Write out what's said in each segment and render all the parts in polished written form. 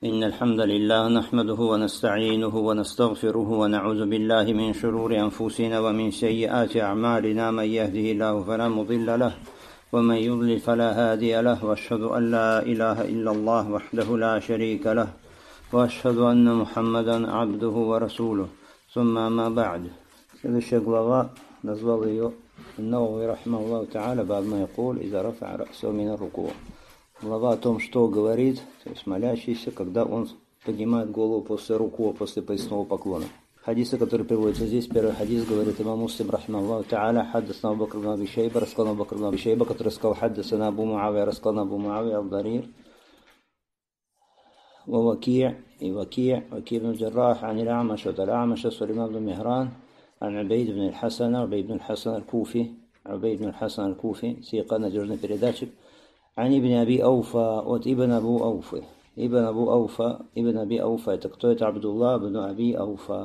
إن الحمد لله نحمده ونستعينه ونستغفره ونعوذ بالله من شرور أنفسنا ومن سيئات أعمالنا. من يهده الله فلا مضل له ومن يضلل فلا هادي له، وأشهد أن لا إله إلا الله وحده لا شريك له، وأشهد أن محمدا عبده ورسوله. ثم ما بعد. Следующая глава, назвал ее Ан-Навави рахимахуллаху та'аля, бабма якул иза рафа ра'саху мина руку. Глава о том, что говорит, то есть молящийся, когда он поднимает голову после руку, после поясного поклона. Хадисы, которые приводятся здесь, первый хадис говорит имам Муслим рахимахуллаху та'аля, хаддасана Абу Бакр ибн Аби Шайба, рассказал Абу Бакр ибн Аби Шайба, который сказал хаддасана Абу Муавия, рассказал Абу Муавия аль-Дарир, ووكيع بن الجراح عن الأعمش والأعمش سليمان بن مهران عن عبيد بن الحسن الكوفي ثقة надежный передатчик. عن ابن أبي أوفى от ابن أبي أوفى это кто? Это عبد الله بن أبي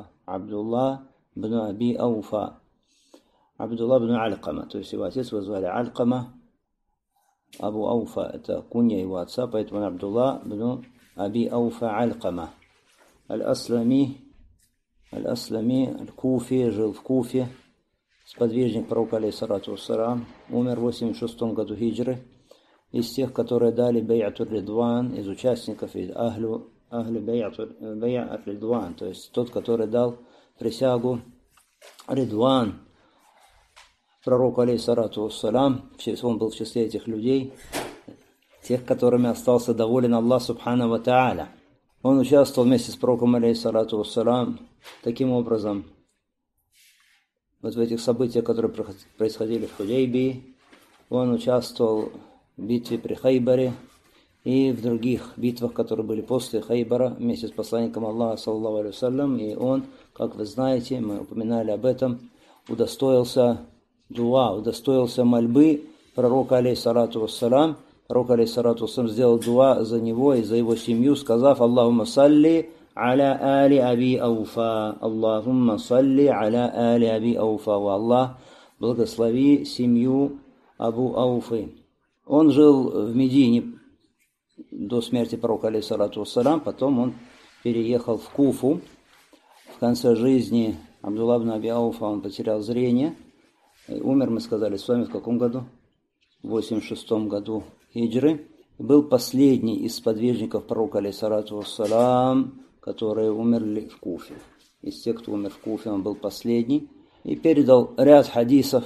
علقمة, то есть его отец его звали Алькама. Абу Ауфа это кунья его отца, поэтому Абдулла бн Аби Ауфа Алькама Аль-Аслами Аль-Куфи, жил в Куфе, сподвижник пророка алейхиссалату вассалам, умер в 86 году хиджры, из тех, которые дали бей'атур ридван, из участников, из ахлю бей'ат ридван, то есть тот, который дал присягу ридван пророку алейхиссалату вассалам, он был в числе этих людей, тех, которыми остался доволен Аллах субхану ва та'аля. Он участвовал вместе с пророком алейхиссалату вассалам таким образом вот в этих событиях, которые происходили в Худейбии. Он участвовал в битве при Хайбаре и в других битвах, которые были после Хайбара, вместе с посланником Аллаха саллаллаху алейхи вассалям. И он, как вы знаете, мы упоминали об этом, удостоился мольбы пророка алейхиссалату вассалам. Пророк алейхиссалату вассалам сделал дуа за него и за его семью, сказав: Аллахумма салли аля али Аби Ауфа, Аллахумма салли аля али Аби Ауфа, о Аллах, благослови семью Абу Ауфы. Он жил в Медине до смерти пророка алейхиссалату вассалам, потом он переехал в Куфу. В конце жизни Абдулла ибн Аби Ауфа он потерял зрение. Умер, мы сказали с вами, в каком году? В 86 году хиджры. Был последний из сподвижников пророка алейхиссалату вассалам, которые умерли в Куфе. Из тех, кто умер в Куфе, он был последний. И передал ряд хадисов.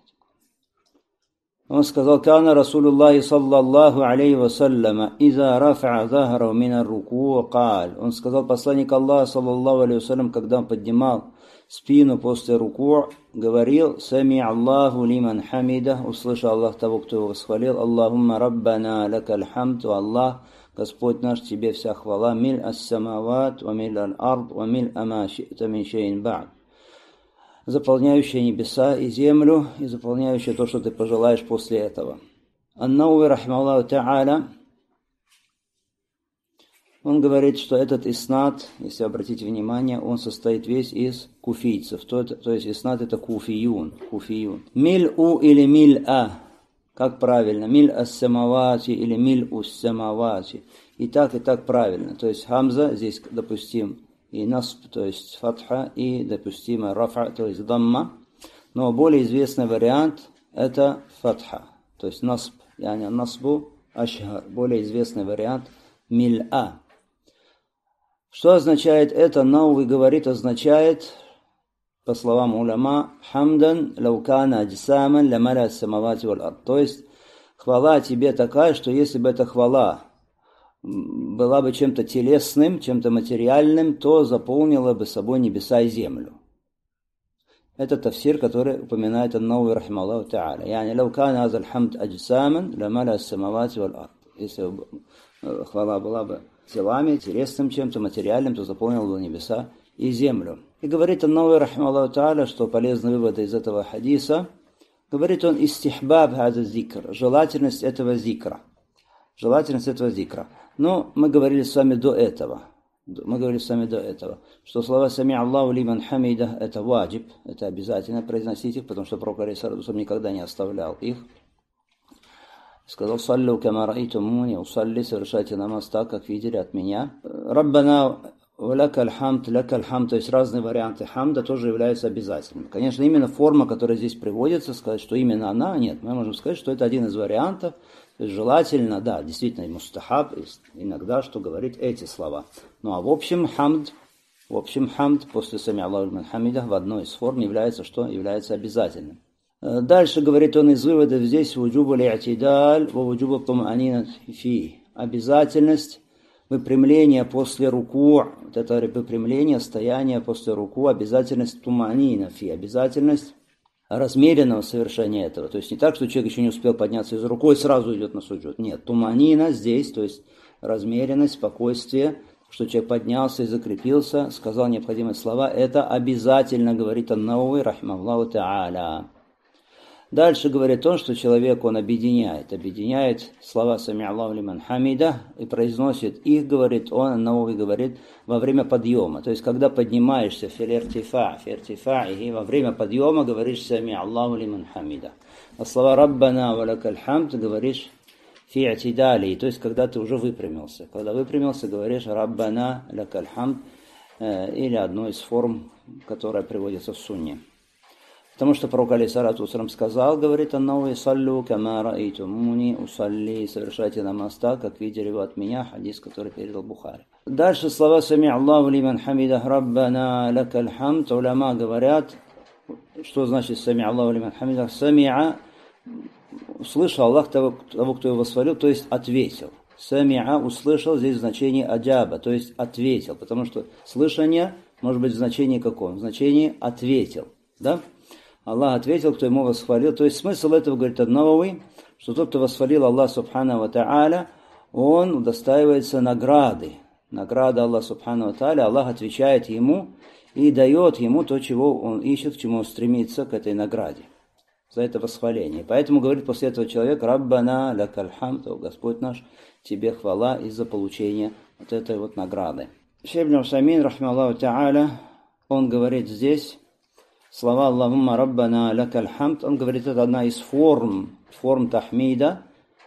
Он сказал: «Кана Расулуллахи саллаллаху алейхи вассалям, иза рафа захару мина руку каль». Он сказал, посланник Аллаха саллаллаху алейхи вассалям, когда он поднимал спину после руку, говорил: «Сами Аллаху лиман хамида», услышал Аллах того, кто его восхвалил. «Аллахумма раббана лакаль хамд», Аллах, Господь наш, тебе вся хвала, «Миль ас-самават, ва миль аль-ард, ва миль ама ши'та мин шейин ба'д», заполняющая небеса и землю, и заполняющая то, что ты пожелаешь после этого. Ан-Навави рахимахуллаху та'аля, он говорит, что этот иснад, если обратите внимание, он состоит весь из куфийцев, то есть иснад это куфиюн. Миль-у или миль-а, как правильно? Миль-ас-самавати или миль-ус-самавати. И так правильно. То есть хамза здесь допустим и насб, то есть фатха, и допустимо рафа, то есть дамма. Но более известный вариант это фатха, то есть насб, яни насбу ашхар. Более известный вариант миль-а. Что означает это? Навави говорит, означает, по словам уляма, хамдан лаукана аджсаман ламаля самавати валь ард. То есть хвала тебе такая, что если бы эта хвала была бы чем-то телесным, чем-то материальным, то заполнила бы собой небеса и землю. Это тафсир, который упоминает Ан-Навави рахимахуллаху та'аля. Яни лаукана азаль хамд аджсаман ламаля самавати валь ард. Если хвала была бы телами, телесным чем-то, материальным, то заполнил бы небеса и землю. И говорит Ан-Навави рахимахуллаху та'аля, что полезный вывод из этого хадиса, говорит он: истихбаб хаза зикр, желательность этого зикра. Но мы говорили с вами до этого, что слова «Сами Аллаху лиман хамида» это ваджиб, это обязательно произносить их, потому что пророк алейхиссалату вассалям никогда не оставлял их. сказал: «Саллю кама раайтумуни усалли», совершайте намаз так, как видели от меня. «Раббана валякаль хамд», лякаль хамд, то есть разные варианты хамда тоже являются обязательными. Конечно, именно форма, которая здесь приводится, сказать, что именно она, нет, мы можем сказать, что это один из вариантов. То есть желательно, да, действительно, мустахаб, иногда, что говорить эти слова. Ну а в общем хамд после сами Аллаху лиман хамида в одной из форм является что? Является обязательным. Дальше говорит он из выводов здесь вуджубу ли'тидаль ва вуджубу туманина фи. Обязательность выпрямления после руку, вот это выпрямление, стояние после руку, обязательность туманина фи, обязательность размеренного совершения этого. То есть не так, что человек еще не успел подняться из руку и сразу идет на суджуд. Нет, туманина здесь, то есть размеренность, спокойствие, что человек поднялся и закрепился, сказал необходимые слова, это обязательно, говорит ан-Навави, рахимахуллаху та'аля. Дальше говорит он, что человек, он объединяет слова «Сами Аллаху лиман хамида» и произносит их, говорит он, ан-Навави говорит, во время подъема. То есть, когда поднимаешься фи-иртифа, и во время подъема говоришь «Сами Аллаху лиман хамида». А слова «Раббана ва лакаль хамд» говоришь фи-i'тидали, то есть, когда ты уже выпрямился. Когда выпрямился, говоришь «Раббана лакаль хамд» или одной из форм, которая приводится в сунне. Потому что пророк алейхиссалату вассалям сказал, говорит ан-Навави, саллю кама раайтумуни усалли, совершайте намаз так, как видели вы от меня, хадис, который передал Бухари. Дальше слова «Сами Аллаху лиман хамида, раббана лакаль хамд». Уляма говорят, что значит «Сами Аллаху лиман хамида». «Сами'a» услышал Аллах того, кто его восхвалил, то есть ответил. «Сами'a» услышал, здесь значение «аджаба», то есть ответил, потому что слышание может быть в значении каком? В значении «ответил», да? Аллах ответил, кто ему восхвалил. То есть смысл этого, говорит ан-Навави, что тот, кто восхвалил Аллах субхану ва та'аля, он удостаивается награды. Награда Аллаха субхану ва та'аля, Аллах отвечает ему и дает ему то, чего он ищет, к чему он стремится, к этой награде. За это восхваление. Поэтому говорит после этого человек: «Раббана лякаль хамд», о Господь наш, тебе хвала из-за получения вот этой вот награды. Шейх ибн Усаймин, рахимахуллаху та'аля, он говорит здесь, слова «Аллахумма раббана лякаль хамд», он говорит, это одна из форм тахмида,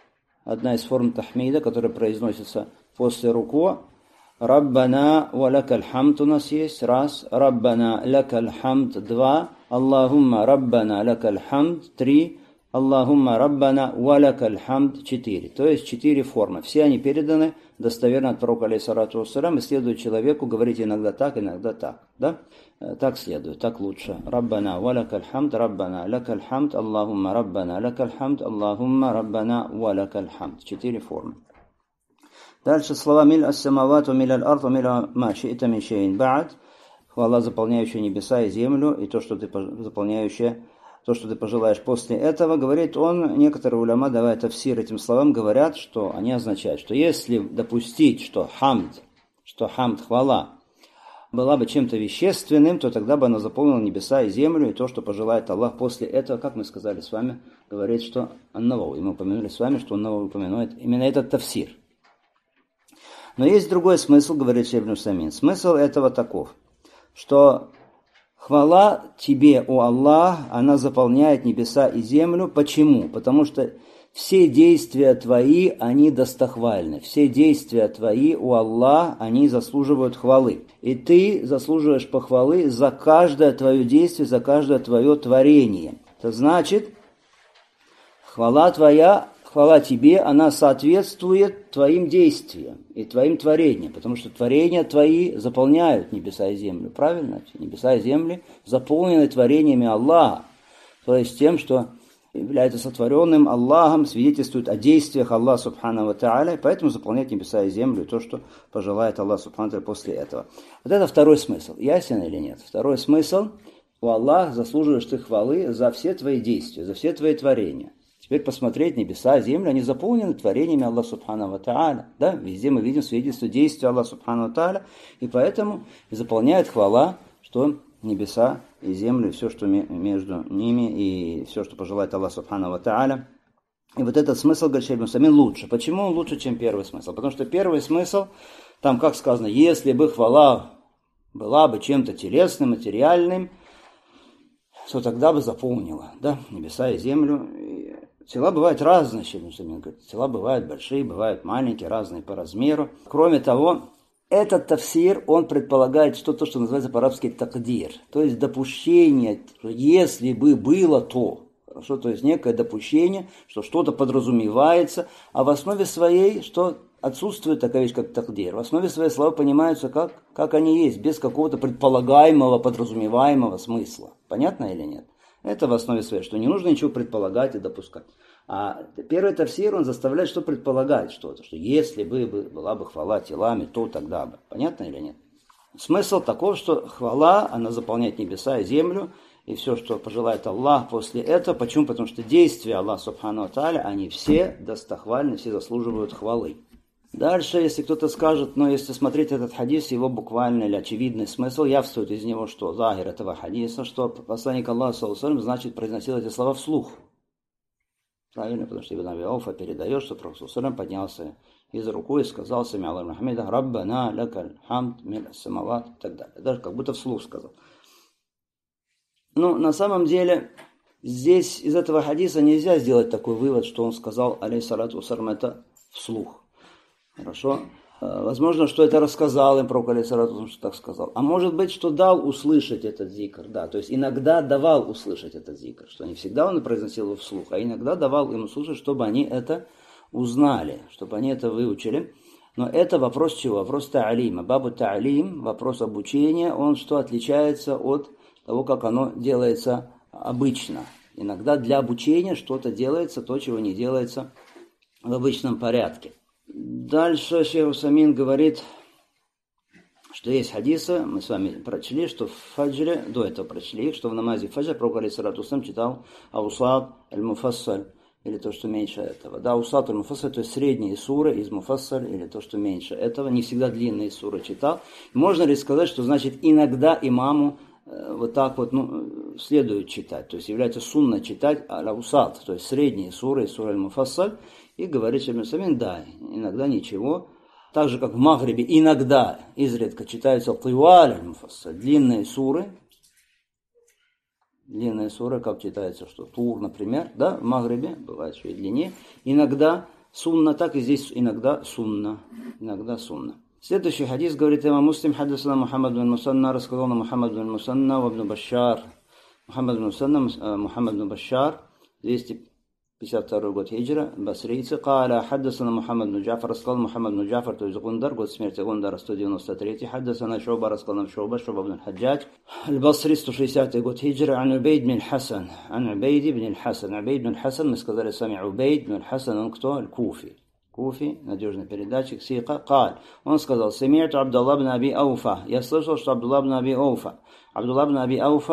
которая произносится после руку. «Раббана ва лякаль хамд» у нас есть, раз, «Раббана лякаль хамд» два, «Аллахумма раббана лякаль хамд» три, «Аллахумма раббана ва лякаль хамд» четыре. То есть 4 формы. Все они переданы достоверно от пророка алейхиссалату вассалям, и следует человеку говорить иногда так, да? Так следует, так лучше. Раббана ва лякаль хамд, Раббана лякаль хамд, Аллахумма раббана лякаль хамд, Аллахумма раббана ва лякаль хамд. 4 формы. Дальше слова «Миль ас-самават ва миль аль-ард ва миль ма ши'та мин шейин ба'д». Хвала, заполняющая небеса и землю, и то, что ты пожелаешь после этого, говорит он, некоторые уляма, давая тафсир этим словам, говорят, что они означают, что если допустить, что хамд, хвала, была бы чем-то вещественным, то тогда бы она заполнила небеса и землю, и то, что пожелает Аллах после этого, как мы сказали с вами, говорит, что ан-Навави. Мы упомянули с вами, что ан-Навави упоминает именно этот тафсир. Но есть другой смысл, говорит шейх ибн Усаймин. Смысл этого таков, что хвала тебе, о Аллах, она заполняет небеса и землю. Почему? Потому что все действия твои, они достохвальны. Все действия твои, о Аллах, они заслуживают хвалы. И ты заслуживаешь похвалы за каждое твое действие, за каждое твое творение. Это значит, хвала тебе, она соответствует твоим действиям и твоим творениям, потому что творения твои заполняют небеса и землю, правильно? Небеса и земли заполнены творениями Аллаха, то есть тем, что является сотворенным Аллахом, свидетельствует о действиях Аллаха субхану ва та'аля, и поэтому заполняет небеса и землю, то, что пожелает Аллах субхану ва та'аля после этого. Вот это второй смысл. Ясен или нет? Второй смысл: у Аллаха заслуживаешь ты хвалы за все твои действия, за все твои творения. Теперь посмотреть, небеса, земля, они заполнены творениями Аллаха субхану ва та'аля. Да? Везде мы видим свидетельство действия Аллаха субхану ва та'аля, и поэтому заполняет хвала, что небеса и землю, и все, что между ними, и все, что пожелает Аллах субхану ва та'аля. И вот этот смысл, говорит шейх ибн Усаймин, лучше. Почему он лучше, чем первый смысл? Потому что первый смысл, там как сказано, если бы хвала была бы чем-то телесным, материальным, то тогда бы заполнила, да, небеса и землю. Тела бывают разные, тела бывают большие, бывают маленькие, разные по размеру. Кроме того, этот тафсир, он предполагает что-то, что называется по-арабски такдир, то есть допущение, если бы было то. Хорошо, то есть некое допущение, что что-то подразумевается, а в основе своей, что отсутствует такая вещь, как такдир. В основе своей слова понимаются как они есть, без какого-то предполагаемого, подразумеваемого смысла. Понятно или нет? Это в основе своей, что не нужно ничего предполагать и допускать. А первый тафсир, он заставляет что предполагать что-то, что если бы была бы хвала телами, то тогда бы. Понятно или нет? Смысл таков, что хвала, она заполняет небеса и землю, и все, что пожелает Аллах после этого. Почему? Потому что действия Аллаха Субхану ва Тааля, они все достохвальны, все заслуживают хвалы. Дальше, если кто-то скажет, но если смотреть этот хадис, его буквальный или очевидный смысл, явствует из него, что захир этого хадиса, что посланник Аллаха, саллаллаху алейхи ва саллям, значит, произносил эти слова вслух. Правильно, потому что Ибн Аби Ауфа передает, что Пророк саллаллаху алейхи ва саллям поднялся из руку и сказал «Сами Аллаху Мухаммеда, Раббана лакаль хамд миль самават» и так далее. Даже как будто вслух сказал. Ну, на самом деле, здесь из этого хадиса нельзя сделать такой вывод, что он сказал, алейхиссалату вассалям, это вслух. Хорошо? Возможно, что это рассказал им Пророк, алейхиссалату вассалям, что так сказал. А может быть, что дал услышать этот зикр. Да, то есть иногда давал услышать этот зикр, что не всегда он произносил его вслух, а иногда давал им услышать, чтобы они это узнали, чтобы они это выучили. Но это вопрос чего? Вопрос та'алима. Бабу та'алим, вопрос обучения, он что отличается от того, как оно делается обычно. Иногда для обучения что-то делается, то, чего не делается в обычном порядке. Дальше шейх Усамин говорит, что есть хадисы, мы с вами прочли, что в фаджре, до этого прочли их, что в намазе фаджр Пророк алейхиссалату вассалям читал аусат аль-муфассаль, или то, что меньше этого. Да, аусат аль-муфассаль, то есть средние суры из муфассаль, или то, что меньше этого. Не всегда длинные суры читал. Можно ли сказать, что значит иногда имаму вот так вот, следует читать, то есть является сунна читать аль-аусат, то есть средние суры и сура аль-муфассаль, и говорит шейх Усамин, да, иногда ничего. Так же, как в Магрибе иногда, изредка читаются тиваль аль-муфассаль, длинные суры, как читается, что Тур, например, да, в Магрибе, бывает, что и длиннее. Иногда сунна, так и здесь иногда сунна. Следующий хадис говорит имам Муслим, хаддасана Мухаммад бин Мусанна, рассказал нам Мухаммад бин Мусанна, вабн Башар. Мухаммад бин Башар, 252 год хиджра, басрийцы, каля, хаддасана Мухаммад бин Джафар, рассказал Мухаммад бин Джафар, то есть Гундар, год смерти Гундара, 193, хаддасана Шуба, рассказал нам Шуба бин Хаджадж, аль-Басри, 160 год хиджра, ан Убейд бин Хасан, Убейд бин Хасан, мы сказали сами, Убейд бин Хасан, он кто? Аль-Куфи. Надежный передатчик, сика, каль. Он сказал, «Сами'ту Абдулла бин Аби Ауфа». Я слышал, что Абдулла бин Аби Ауфа. Абдулла бин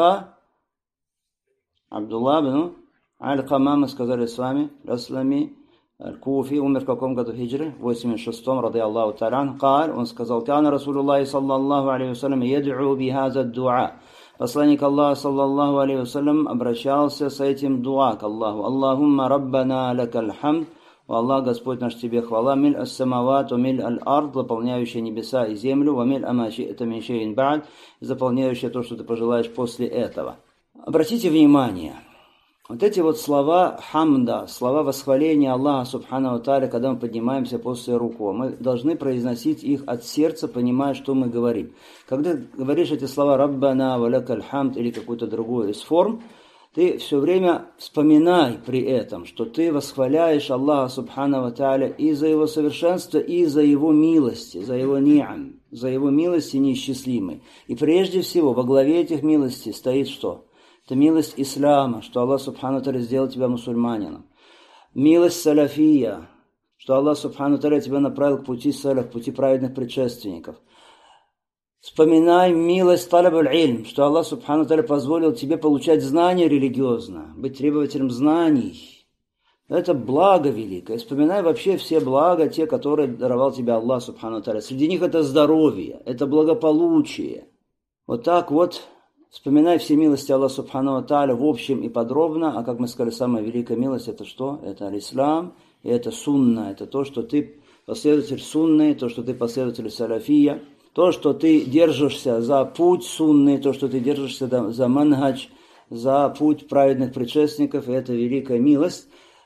Аль-Кама, мы сказали с вами, Раслами, Аль-Куфи, умер в каком году хиджры? В 86-м, ради Аллаху та'алян, каль. Он сказал, «Кана Расулуллахи саллаллаху алейхи вассалям яд'у бихаза дуа». Посланник Аллаха саллаллаху алейхи вассалям обращался с этим дуа к Аллаху. «Аллахумма раббана лакаль хамд». О Аллах, Господь наш, Тебе хвала, миль ас-самават, миль аль-ард, заполняющая небеса и землю, ва миль амаши это меньшейн ба'д, заполняющая то, что ты пожелаешь после этого. Обратите внимание, вот эти вот слова хамда, слова восхваления Аллаха Субхану ва Тааля, когда мы поднимаемся после руку, мы должны произносить их от сердца, понимая, что мы говорим. Когда говоришь эти слова «Раббана ва лакаль хамд» или какую-то другую из форм, ты все время вспоминай при этом, что ты восхваляешь Аллаха Субхану ва Тааля и за Его совершенство, и за Его милости, за Его ни'ам, за Его милости неисчислимые. И прежде всего во главе этих милостей стоит что? Это милость ислама, что Аллах Субхану ва Тааля сделал тебя мусульманином. Милость салафия, что Аллах Субхану ва Тааля тебя направил к пути салаф, к пути праведных предшественников. Вспоминай милость талаб аль-илм, что Аллах Субхану Тааля позволил тебе получать знания религиозно, быть требователем знаний. Это благо великое. Вспоминай вообще все блага, те, которые даровал тебе Аллах Субхану Тааля. Среди них это здоровье, это благополучие. Вот так вот вспоминай все милости Аллаха Субхану Тааля в общем и подробно. А как мы сказали, самая великая милость это что? Это аль-ислам, и это сунна. Это то, что ты последователь сунны, то, что ты последователь салафия. То, что ты держишься за путь сунны, то, что ты держишься за манхадж, за путь праведных предшественников, и это великая милость.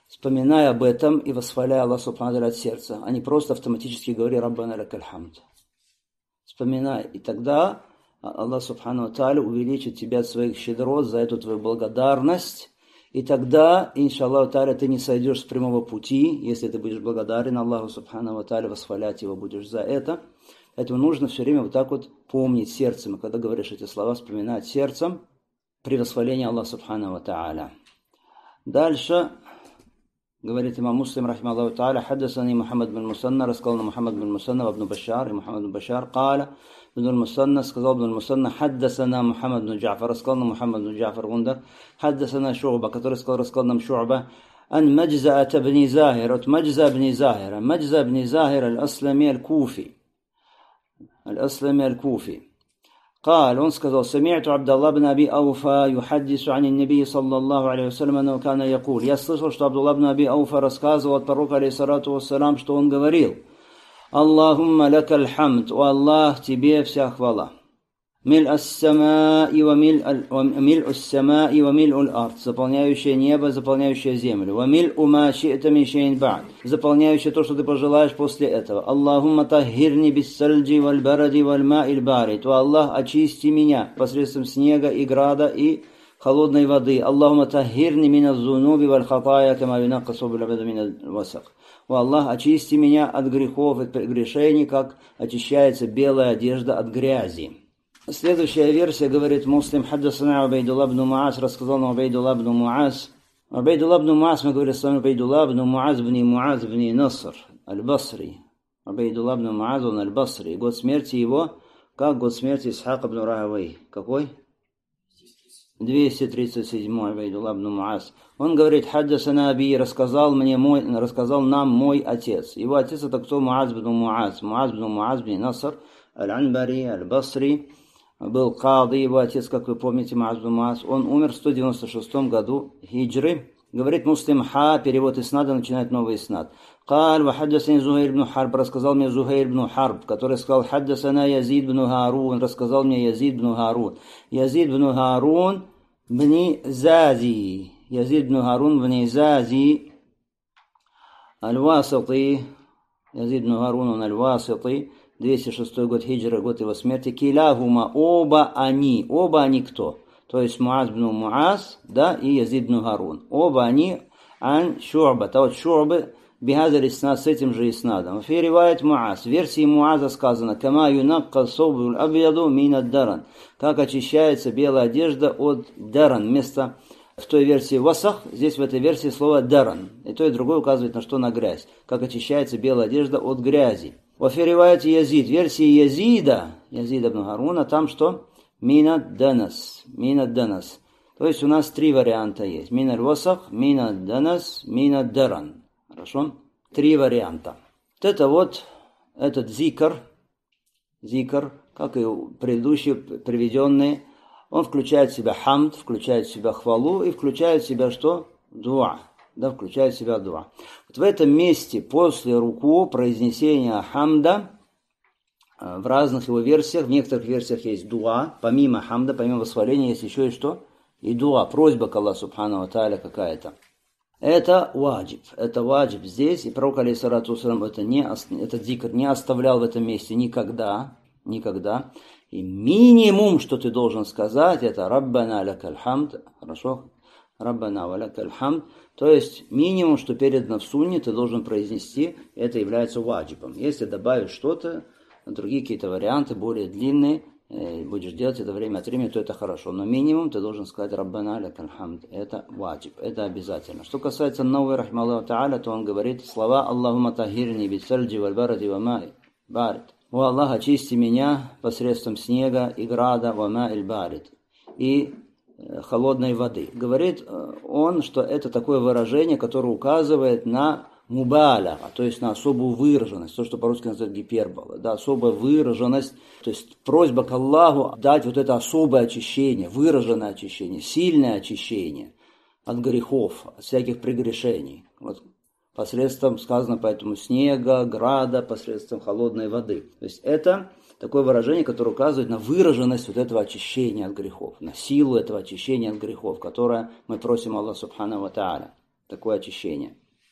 вспоминай об этом и восхваляй Аллах Субхану ва Тааля от сердца, а не просто автоматически говори «Раббана лакаль хамд». Вспоминай, и тогда Аллах Субхану ва Тааля увеличит тебя от своих щедрот за эту твою благодарность, и тогда, иншаллаху тааля, ты не сойдешь с прямого пути, если ты будешь благодарен Аллаху Субхану ва Тааля, восхвалять его будешь за это. Поэтому нужно все время вот так вот помнить сердцем, и когда говоришь эти слова, вспоминать сердцем при восхвалении Аллаха Субхану ва Тааля. Дальше говорит имам Муслим, рахимахуллаху тааля, хаддасани Мухаммад бин Мусанна, рассказал Мухаммад бин Мусанна, Абну Башар, и Мухаммад бин Башар, каля, бин Мусанна, сказал бин Мусанна, хаддасана Мухаммад бин Джафар, рассказал нам Мухаммад бин Джафар Гундар, хаддасана Шу'ба, который рассказал нам Шу'ба, ан Маджза бни Захир, от Маджза бни Захира, Маджза бни Захир, аль-Аслами аль-Куфи, قال он сказал سمعت عبد الله بن أبي أوفى يحدث عن النبي صلى الله عليه وسلم أنه كان يقول я слышал, что Абдулла бн Аби Ауфа рассказывал от пророка алейхиссалату вассалам, что он говорил: Аллахумма лакаль хамд, о Аллах, тебе вся хвала. Миль ас-самаи ва миль аль-ард, заполняющее небо, заполняющее землю. Ва миль ума ши'та мин шейн ба'д, заполняющее то, что ты пожелаешь после этого. Аллахумма таххирни бис-сальджи валь-баради валь-ма'иль барид. О Аллах, очисти меня посредством снега и града и холодной воды. Аллахумма таххирни мин аз-зунуби валь-хатая, кама юнакка собуль абаду мин аль-васак. О Аллах, очисти меня от грехов и прегрешений, как очищается белая одежда от грязи. Следующая версия говорит Муслим, хаддасана Убайдуллах бн Муаз, рассказал нам Убайдуллах бн Муаз. Убайдуллах бн Муаз, мы говорим с вами Убайдуллах бн Муаз бн Наср, аль-Басри. Убайдуллах бн Муаз, он аль-Басри. Год смерти его, как год смерти Исхака бн Рахавей. Какой? 237 Убайдуллах бн Муаз. Он говорит, хаддасана Аби, рассказал нам мой отец. Его отец это кто? Муаз бн Муаз. Муаз бн Наср, аль-Анбари, аль-Басри. Был кады, его отец, как вы помните, Муаз бин Муаз. Он умер в 196 году хиджры. Говорит Муслим, перевод иснада, начинает новый иснад. Каль ва хаддасани Зухайр бн Харб, рассказал мне Зухайр бн Харб, который сказал, хаддасана Язид бн Харун, рассказал мне Язид бн Харун. Язид бн Харун бни Зази. Язид бн Харун бни Зази. Аль-Васити. Язид бн Харун, он Аль-Васити. 206 год хиджра, год его смерти. Киляхума, оба они кто? То есть Муаз бн Муаз, да, и Язид бн Харун. Оба они ан Шу'ба, то вот Шу'бы бихазар иснад, с этим же иснадом. Фиривает Муаз, в версии Муаза сказано, кама юнакка собул абьяду мин даран, как очищается белая одежда от даран, вместо в той версии васах, здесь в этой версии слово даран. И то и другое указывает на что? На грязь. Как очищается белая одежда от грязи. Во фиривайте Язид, версии Язида бн Харуна, там что? Минад данас. То есть у нас три варианта есть. Минад васах, минад данас, минад даран. Хорошо? Три варианта. Вот этот зикр, как и предыдущие приведенные, он включает в себя хамд, включает в себя хвалу и включает в себя что? Дуа. Да, включает в себя дуа. Вот в этом месте после руку произнесения хамда в разных его версиях, в некоторых версиях есть дуа, помимо хамда, помимо восхваления есть еще и что? И дуа, просьба к Аллаху Субхану ва Тааля какая-то. Это ваджиб здесь, и пророк алейхиссалату вассалам этот зикр не оставлял в этом месте никогда. И минимум, что ты должен сказать, это Раббана лакаль хамд, хорошо? Раббана ва лакаль хамд. То есть минимум, что передано в сунне, ты должен произнести, это является ваджибом. Если добавить что-то, другие какие-то варианты, более длинные, будешь делать это время от времени, то это хорошо. Но минимум ты должен сказать Раббана лакаль хамд. Это ваджиб, это обязательно. Что касается Навави рахимахуллаху тааля, то он говорит слова Аллахумма тахирни бис-сальджи валь-баради ва-ма'и барид. О Аллах, очисти меня посредством снега и града ва-ма'иль барид. И холодной воды. Говорит он, что это такое выражение, которое указывает на мубаля, то есть на особую выраженность, то, что по-русски называют гипербола, да, особая выраженность, то есть просьба к Аллаху дать вот это особое очищение, выраженное очищение, сильное очищение от грехов, от всяких прегрешений. Вот посредством, сказано поэтому, снега, града, посредством холодной воды. То есть это такое выражение, которое указывает на выраженность вот этого очищения от грехов, на силу этого очищения от грехов, которое мы просим Аллаха Субхану ва Тааля. такое очищение.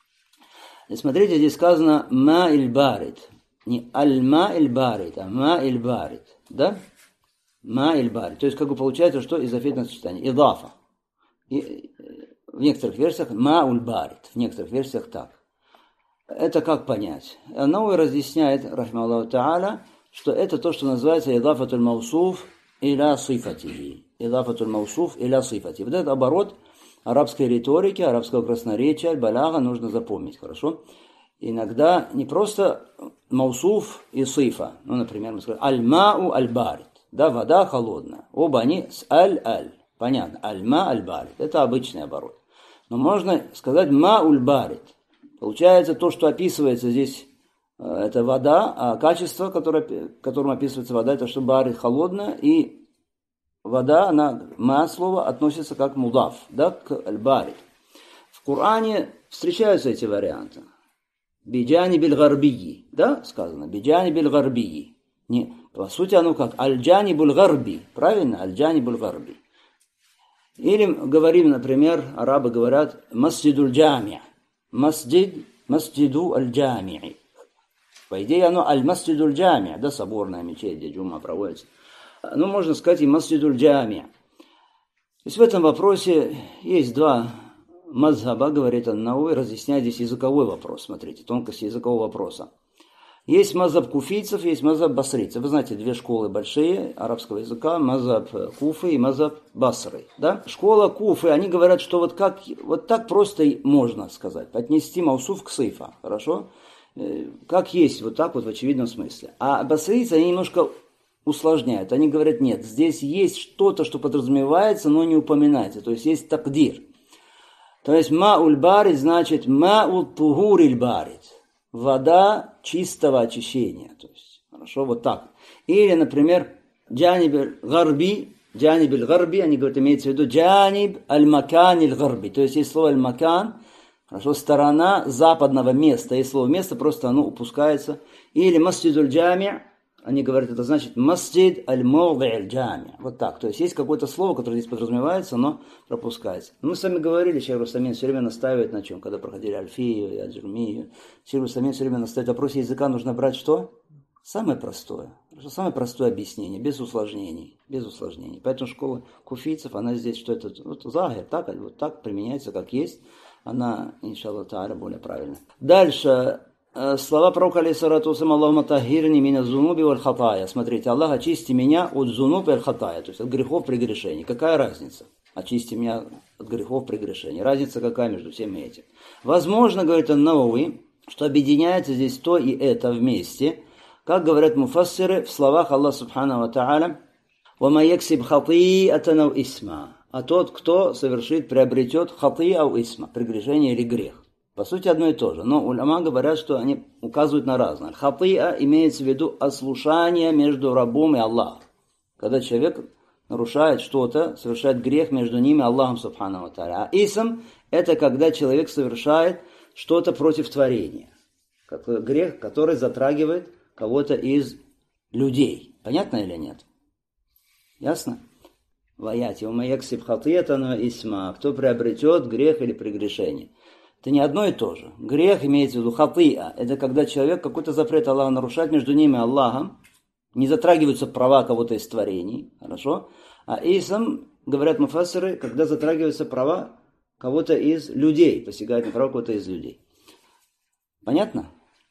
И смотрите, здесь сказано ма иль барид. Не аль-ма иль барид, а ма иль барид. Да? Ма иль барид. То есть, как бы получается, что изофетное сочетание. Идафа. И в некоторых версиях ма уль барид. В некоторых версиях так. Это как понять? Науи разъясняет, рахмаллаху та'аля, что это то, что называется идафатуль маусуф иля сифатихи. Идафатуль маусуф иля сифати. Вот этот оборот арабской риторики, арабского красноречия, аль-балага нужно запомнить, хорошо? Иногда не просто маусуф и сифа. Ну, например, мы скажем аль-мау аль-барид. Да, вода холодная. Оба они с аль-аль. Понятно. Аль-ма аль-барид. Это обычный оборот. Но можно сказать ма-уль-барид. Получается, то, что описывается здесь, это вода, а качество, которым описывается вода, это что барид холодная, и вода, она, ма слово, относится как мудаф, да, к аль-барид. В Коране встречаются эти варианты. Биджани биль-гарбии, да, сказано, биджани биль-гарбии. По сути, оно как аль-джани буль-гарби, правильно, аль-джани буль-гарби. Или говорим, например, арабы говорят масджидуль джамия. Масджиду аль-джамии. По идее, оно аль-масджиду аль-джамия, да, соборная мечеть, где джума проводится. Ну, можно сказать и масджиду аль-джамия. То есть в этом вопросе есть два мазхаба, говорит ан-Науи, разъясняет здесь языковой вопрос, смотрите, тонкости языкового вопроса. Есть мазхаб куфийцев, есть мазхаб басрийцев. Вы знаете, две школы большие арабского языка, мазхаб Куфы и мазхаб Басры. Да? Школа Куфы, они говорят, что вот так просто можно сказать, отнести маусуф к сифа, хорошо? Как есть, вот так вот в очевидном смысле. А басрийцы, они немножко усложняют. Они говорят, нет, здесь есть что-то, что подразумевается, но не упоминается. То есть есть такдир. То есть ма'уль барид значит ма'уль тугуриль барид. Вода чистого очищения. То есть, хорошо, вот так. Или, например, джаниб аль-гарби, они говорят, имеется в виду джаниб аль-макан аль-гарби. То есть, есть слово аль-макан, хорошо, сторона западного места. Есть слово место, просто оно упускается. Или масджидуль джами', они говорят, это значит масджид аль-мауди аль-джами'. Вот так. То есть, есть какое-то слово, которое здесь подразумевается, но пропускается. Мы с вами говорили, Шейх Рустамин все время настаивает на чем? Когда проходили Альфию и Аджурмию. Шейх Рустамин все время настаивает. В вопросе языка нужно брать что? Самое простое. Самое простое объяснение, без усложнений. Без усложнений. Поэтому школа куфийцев, она здесь, что это вот загир, вот так применяется, как есть. Она, иншаллах та'аля, более правильная. Дальше. Слова пророка алейхиссалату вассалям: Аллахумма таххирни мина зунуби валь хатая. Смотрите, Аллах, очисти меня от зунуб и аль хатая, то есть от грехов прегрешений. Какая разница? Очисти меня от грехов прегрешений. Разница какая между всеми этим? Возможно, говорит ан-Науи, что объединяется здесь то и это вместе, как говорят муфассиры в словах Аллаха субхану ва та'аля: «Ва ма яксиб хати'атан ау исма». А тот, кто совершит, приобретет хати ау исма, прегрешение или грех. По сути, одно и то же. Но уляма говорят, что они указывают на разное. Хатиа имеется в виду ослушание между рабом и Аллахом. Когда человек нарушает что-то, совершает грех между ними и Аллахом субхану ва тааля. А исм – это когда человек совершает что-то против творения. Грех, который затрагивает кого-то из людей. Понятно или нет? Ясно? Ваяти, умаяксиб хатиатан исма. Кто приобретет грех или прегрешение. Это не одно и то же. Грех имеется в виду хатиа. Это когда человек какой-то запрет Аллаха нарушает между ними и Аллахом. Не затрагиваются права кого-то из творений. Хорошо? А исм, говорят муфассиры, когда затрагиваются права кого-то из людей. Посягает на права кого-то из людей. Понятно?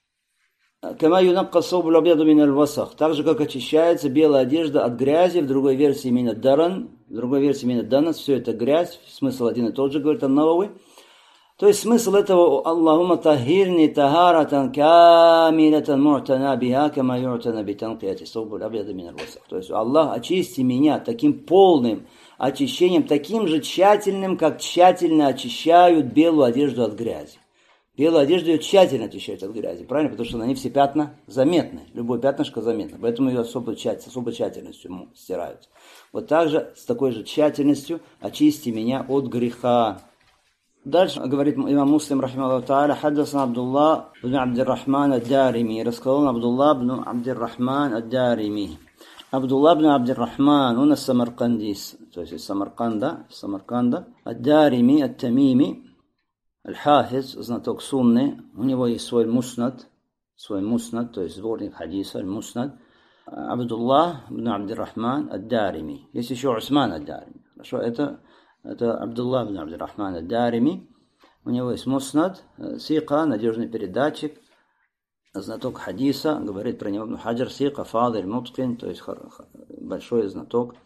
Кама юнакка саубу абьяду мин аль-васах. Так же, как очищается белая одежда от грязи, в другой версии мин даран, в другой версии мин данас. Все это грязь. Смысл один и тот же, говорит ан-Навави. То есть смысл этого: Аллахумма тахирни тахаратан камилатан му'тана биха, кама ю'тана битанкияти саубу абьяду мин аль-васах. То есть Аллах, очисти меня таким полным очищением, таким же тщательным, как тщательно очищают белую одежду от грязи. Белую одежду ее тщательно очищают от грязи, правильно? Потому что на ней все пятна заметны. Любое пятнышко заметно. Поэтому ее с особой тщательностью стирают. Вот так же, с такой же тщательностью очисти меня от греха. Дальше говорит имам Муслим, рахимахуллаху та'аля: хаддасана Абдуллах бн Абдир-Рахман ад-Дарими. Рассказал Абдуллах бн Абдир-Рахман ад-Дарими. Абдуллах бн Абдир-Рахман, он из Самаркандис, то есть из Самарканда, ад-Дарими, ат-Тамими. Аль-Хафиз, знаток сунны, у него есть свой муснад, то есть сборник хадиса, аль-муснад, Абдуллах ибн Абдиррахман ад-Дарими. Есть еще Усман ад-Дарими. Хорошо, это Абдуллах ибн Абдиррахман ад-Дарими. У него есть муснад, сика, надежный передатчик, знаток хадиса, говорит про него Ибн Хаджар, сика, фадиль, муткин, то есть большой знаток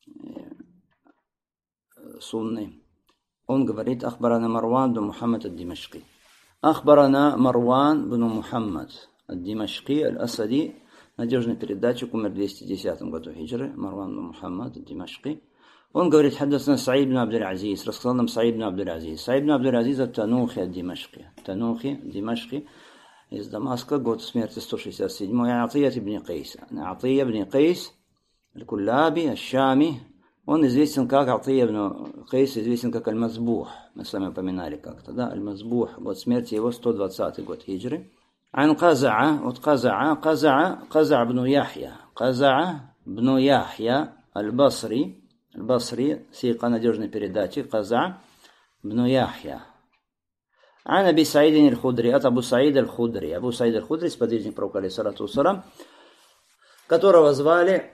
сунны. Он говорит: Ахбарана Марван бн Мухаммад ад-Димашки. Ахбарана Марван бн Мухаммад ад-Димашки аль-Асади, надежный передатчик, умер в 210 году хиджры, Марван бн Мухаммад ад-Димашки. Он говорит: Хаддасна Саид бн Абдул-Азиз, рассказал нам Саид бн Абдул-Азиз. Саид бн Абдул-Азиз ат-Танухи ад-Димашки. Танухи, Димашки, из Дамаска, год смерти 167. Атия ибн Кайс. Атия ибн Кайс аль-Куллаби, аль-Шами. Он известен как Атия ибн Кайс, известен как Аль-Мазбух. Мы с вами упоминали как-то, да? Аль-Мазбух, год смерти его 120 год хиджры. Ан Каза'a, от Каза'a бн Яхья. Каза'a бн Яхья аль-Басри. Аль-Басри, сика, надежный передатчик, Каза'a бн Яхья. Ан Аби Саид аль-Худри, от Абу Саид аль-Худри. Абу Саид аль-Худри, сподвижник пророка, алейхиссалату вассалам, которого звали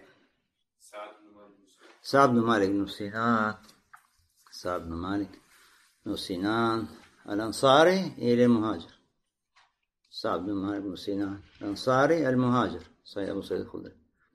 Са'д бн Малик бн Синан. Са'д бн Малик бн Синан аль-Ансари или Мухаджир? Са'д бн Малик бн Синан аль-Ансари аль-Мухаджир. Абу Саид аль-Худри.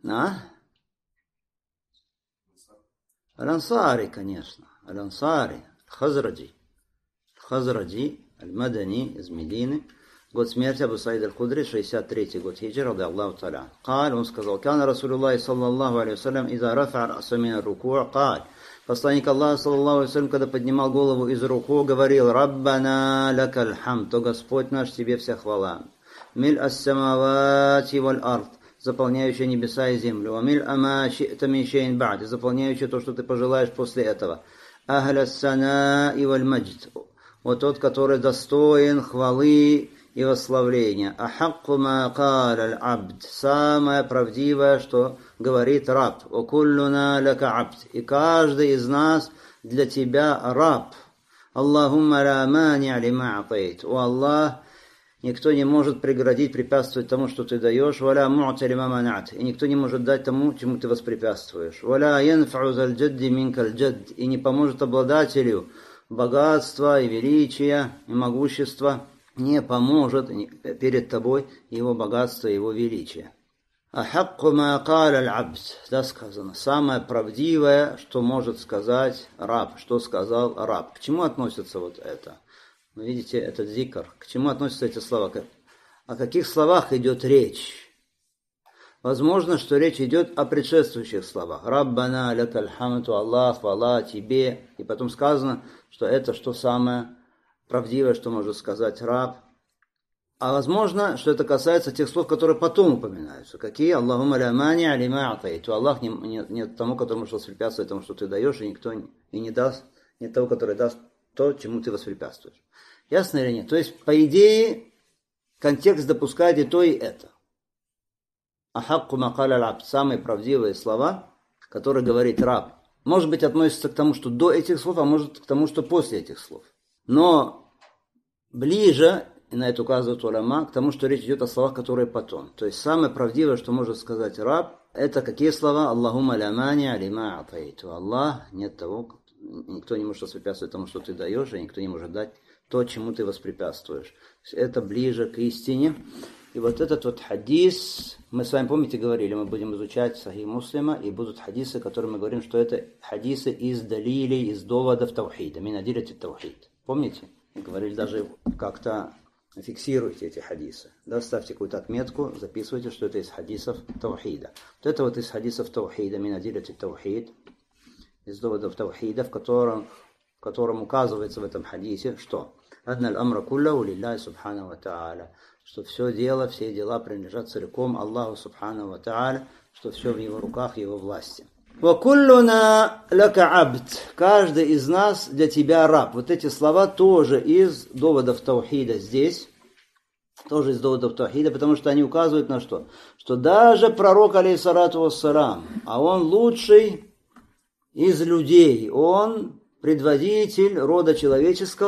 Аль-Ансари, конечно. Аль-Ансари, Хазраджи. Хазраджи, Аль-Мадани, из Медины. Год смерти Абу Саид аль-Худри, 63-й год хиджры, ради Аллаху та'аля. Каль, он сказал: Кана Расулуллахи саллаллаху алейхи вассалям, иза рафа раса мин ар-руку', каль. Посланник Аллаха саллаллаху алейхи вассалям, когда поднимал голову из руку, говорил: Раббана лакаль хамд, то Господь наш, тебе вся хвала. Миль ас-самавати валь-ард, заполняющая небеса и землю. Амиль ама ши'та мин шейн ба'д, заполняющая то, что ты пожелаешь после этого. Ахля ас-сана и валь-маджд, вот тот, который достоин хвалы и восславления. Ахакку ма каль аль-абд, самое правдивое, что говорит раб. Окуллуна лака абд, и каждый из нас для тебя раб. Аллахумма ла мани' лима атайт, о Аллах, никто не может преградить, препятствовать тому, что ты даешь. Валя му'ти лима ман'ат, и никто не может дать тому, чему ты воспрепятствуешь. Валя янфa'у зал джадди минкаль джадд, и не поможет обладателю богатства и величия и могущества, не поможет перед тобой его богатство и его величие. Ахакку ма каль аль-абд, да, сказано, самое правдивое, что может сказать раб, что сказал раб. К чему относится вот это? Вы видите, этот зикр. К чему относятся эти слова? О каких словах идет речь? Возможно, что речь идет о предшествующих словах. Раббана лакаль хамду, Аллах, хвала тебе. И потом сказано, что это что самое правдивое, что может сказать раб. А возможно, что это касается тех слов, которые потом упоминаются. Какие? Аллахумма ля мани алима атайту. Аллах нет тому, которому может воспрепятствовать тому, что ты даешь, и никто и не даст, нет того, который даст то, чему ты воспрепятствуешь. Ясно или нет? То есть, по идее, контекст допускает и то, и это. Ахакку макаля раб, самые правдивые слова, которые говорит раб. Может быть, относится к тому, что до этих слов, а может к тому, что после этих слов. Но ближе, и на это указывает уляма, к тому, что речь идет о словах, которые потом. То есть, самое правдивое, что может сказать раб, это какие слова? Аллахумма ля мани алима атайту. Аллах, нет того, никто не может воспрепятствовать тому, что ты даешь, и никто не может дать то, чему ты воспрепятствуешь. Это ближе к истине. И вот этот вот хадис, мы с вами, помните, говорили, мы будем изучать Сахих Муслима, и будут хадисы, которые мы говорим, что это хадисы из далилей, из доводов таухида, мин адилляти таухид. Помните? Мы говорили, даже как-то фиксируйте эти хадисы. Да, ставьте какую-то отметку, записывайте, что это из хадисов таухида. Вот это вот из хадисов таухида, мин адилляти таухид, из доводов таухида, в котором указывается в этом хадисе, что «Адна аль-амра куллаху лилляхи субхану ва та'аля», что все дела принадлежат целиком Аллаху субхану ва та'аля, что все в его руках, его власти. «Ва куллуна лака абд», каждый из нас для тебя раб. Вот эти слова тоже из доводов таухида здесь, тоже из доводов таухида, потому что они указывают на что? Что даже пророк, алейхиссалату вассалам, а он лучший из людей, он предводитель рода человеческого,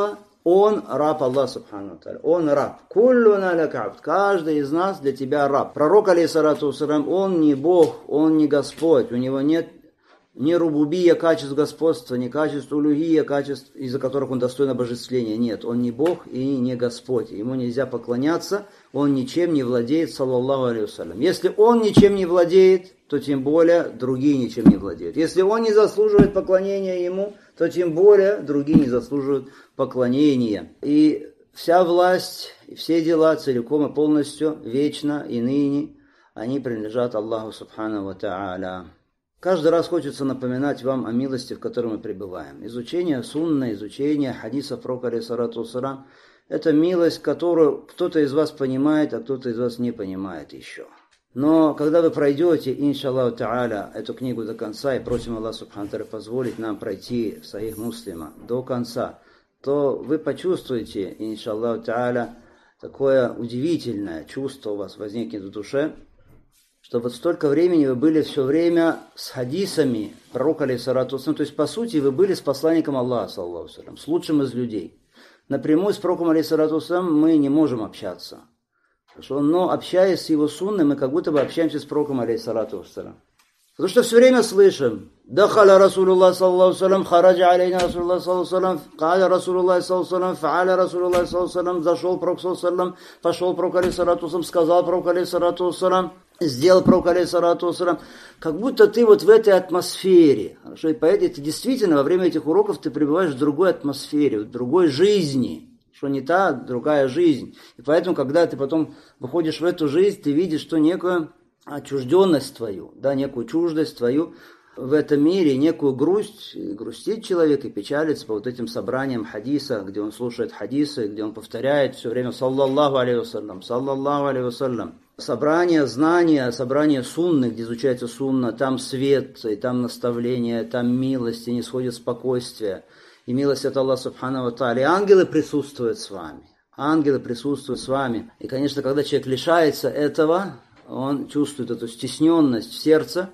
Он раб Аллаха Субхану Тааля. Он раб. Куллюна ляка абд. Каждый из нас для тебя раб. Пророк, алейхиссалату вассалям, он не Бог, он не Господь. У него нет ни рубубия, качеств господства, ни качеств улюхия, качеств, из-за которых он достоин обожествления. Нет, он не Бог и не Господь. Ему нельзя поклоняться, он ничем не владеет, саллаллаху алейхи вассалям. Если он ничем не владеет, то тем более другие ничем не владеют. Если он не заслуживает поклонения ему, то тем более другие не заслуживают поклонения. И вся власть, и все дела целиком и полностью, вечно и ныне, они принадлежат Аллаху Субхану ва Тааля. Каждый раз хочется напоминать вам о милости, в которой мы пребываем. Изучение сунны, изучение хадисов пророка, алейхиссалату вассалям, это милость, которую кто-то из вас понимает, а кто-то из вас не понимает еще. Но когда вы пройдете, иншаллаху та'аля, эту книгу до конца, и просим Аллаха Субхану Тааля позволить нам пройти Сахих Муслима до конца, то вы почувствуете, иншаллаху та'аля, такое удивительное чувство у вас возникнет в душе, что вот столько времени вы были все время с хадисами пророка, алейхиссалату вассалям, то есть по сути вы были с посланником Аллаха, саллаллаху алейхи вассалям, с лучшим из людей. Напрямую с пророком, алейхиссалату вассалям, мы не можем общаться. Хорошо? Но общаясь с его сунной, мы как будто бы общаемся с пророком, алейхиссалату вассалям. Потому что все время слышим: «Дахаля Расулуллах, саллаллаху алейхи вассалям, хараджа алейна Расулуллах, саллаллаху алейхи вассалям, каля Расулуллах, саллаллаху алейхи вассалям, фааля Расулуллах, саллаллаху алейхи вассалям, зашел пророк, саллаллаху алейхи вассалям, пошел пророк, алейхиссалату вассалям, сказал пророк, алейхиссалату вассалям, сделал пророк, алейхиссалату вассалям». Как будто ты вот в этой атмосфере. Хорошо? И поэтому действительно во время этих уроков ты пребываешь в другой атмосфере, в другой жизни. Что не та, другая жизнь. И поэтому, когда ты потом выходишь в эту жизнь, ты видишь, что некую отчужденность твою, да, некую чуждость твою в этом мире, некую грусть. И грустит человек и печалится по вот этим собраниям хадиса, где он слушает хадисы, где он повторяет все время «саллаллаху алейхи вассалям», «саллаллаху алейхи вассалям». Собрание знания, собрание сунны, где изучается сунна, там свет, и там наставление, там милость, и не сходит спокойствие. И милость от Аллаха Субхану ва Тааля. И ангелы присутствуют с вами. Ангелы присутствуют с вами. И, конечно, когда человек лишается этого, он чувствует эту стесненность в сердце.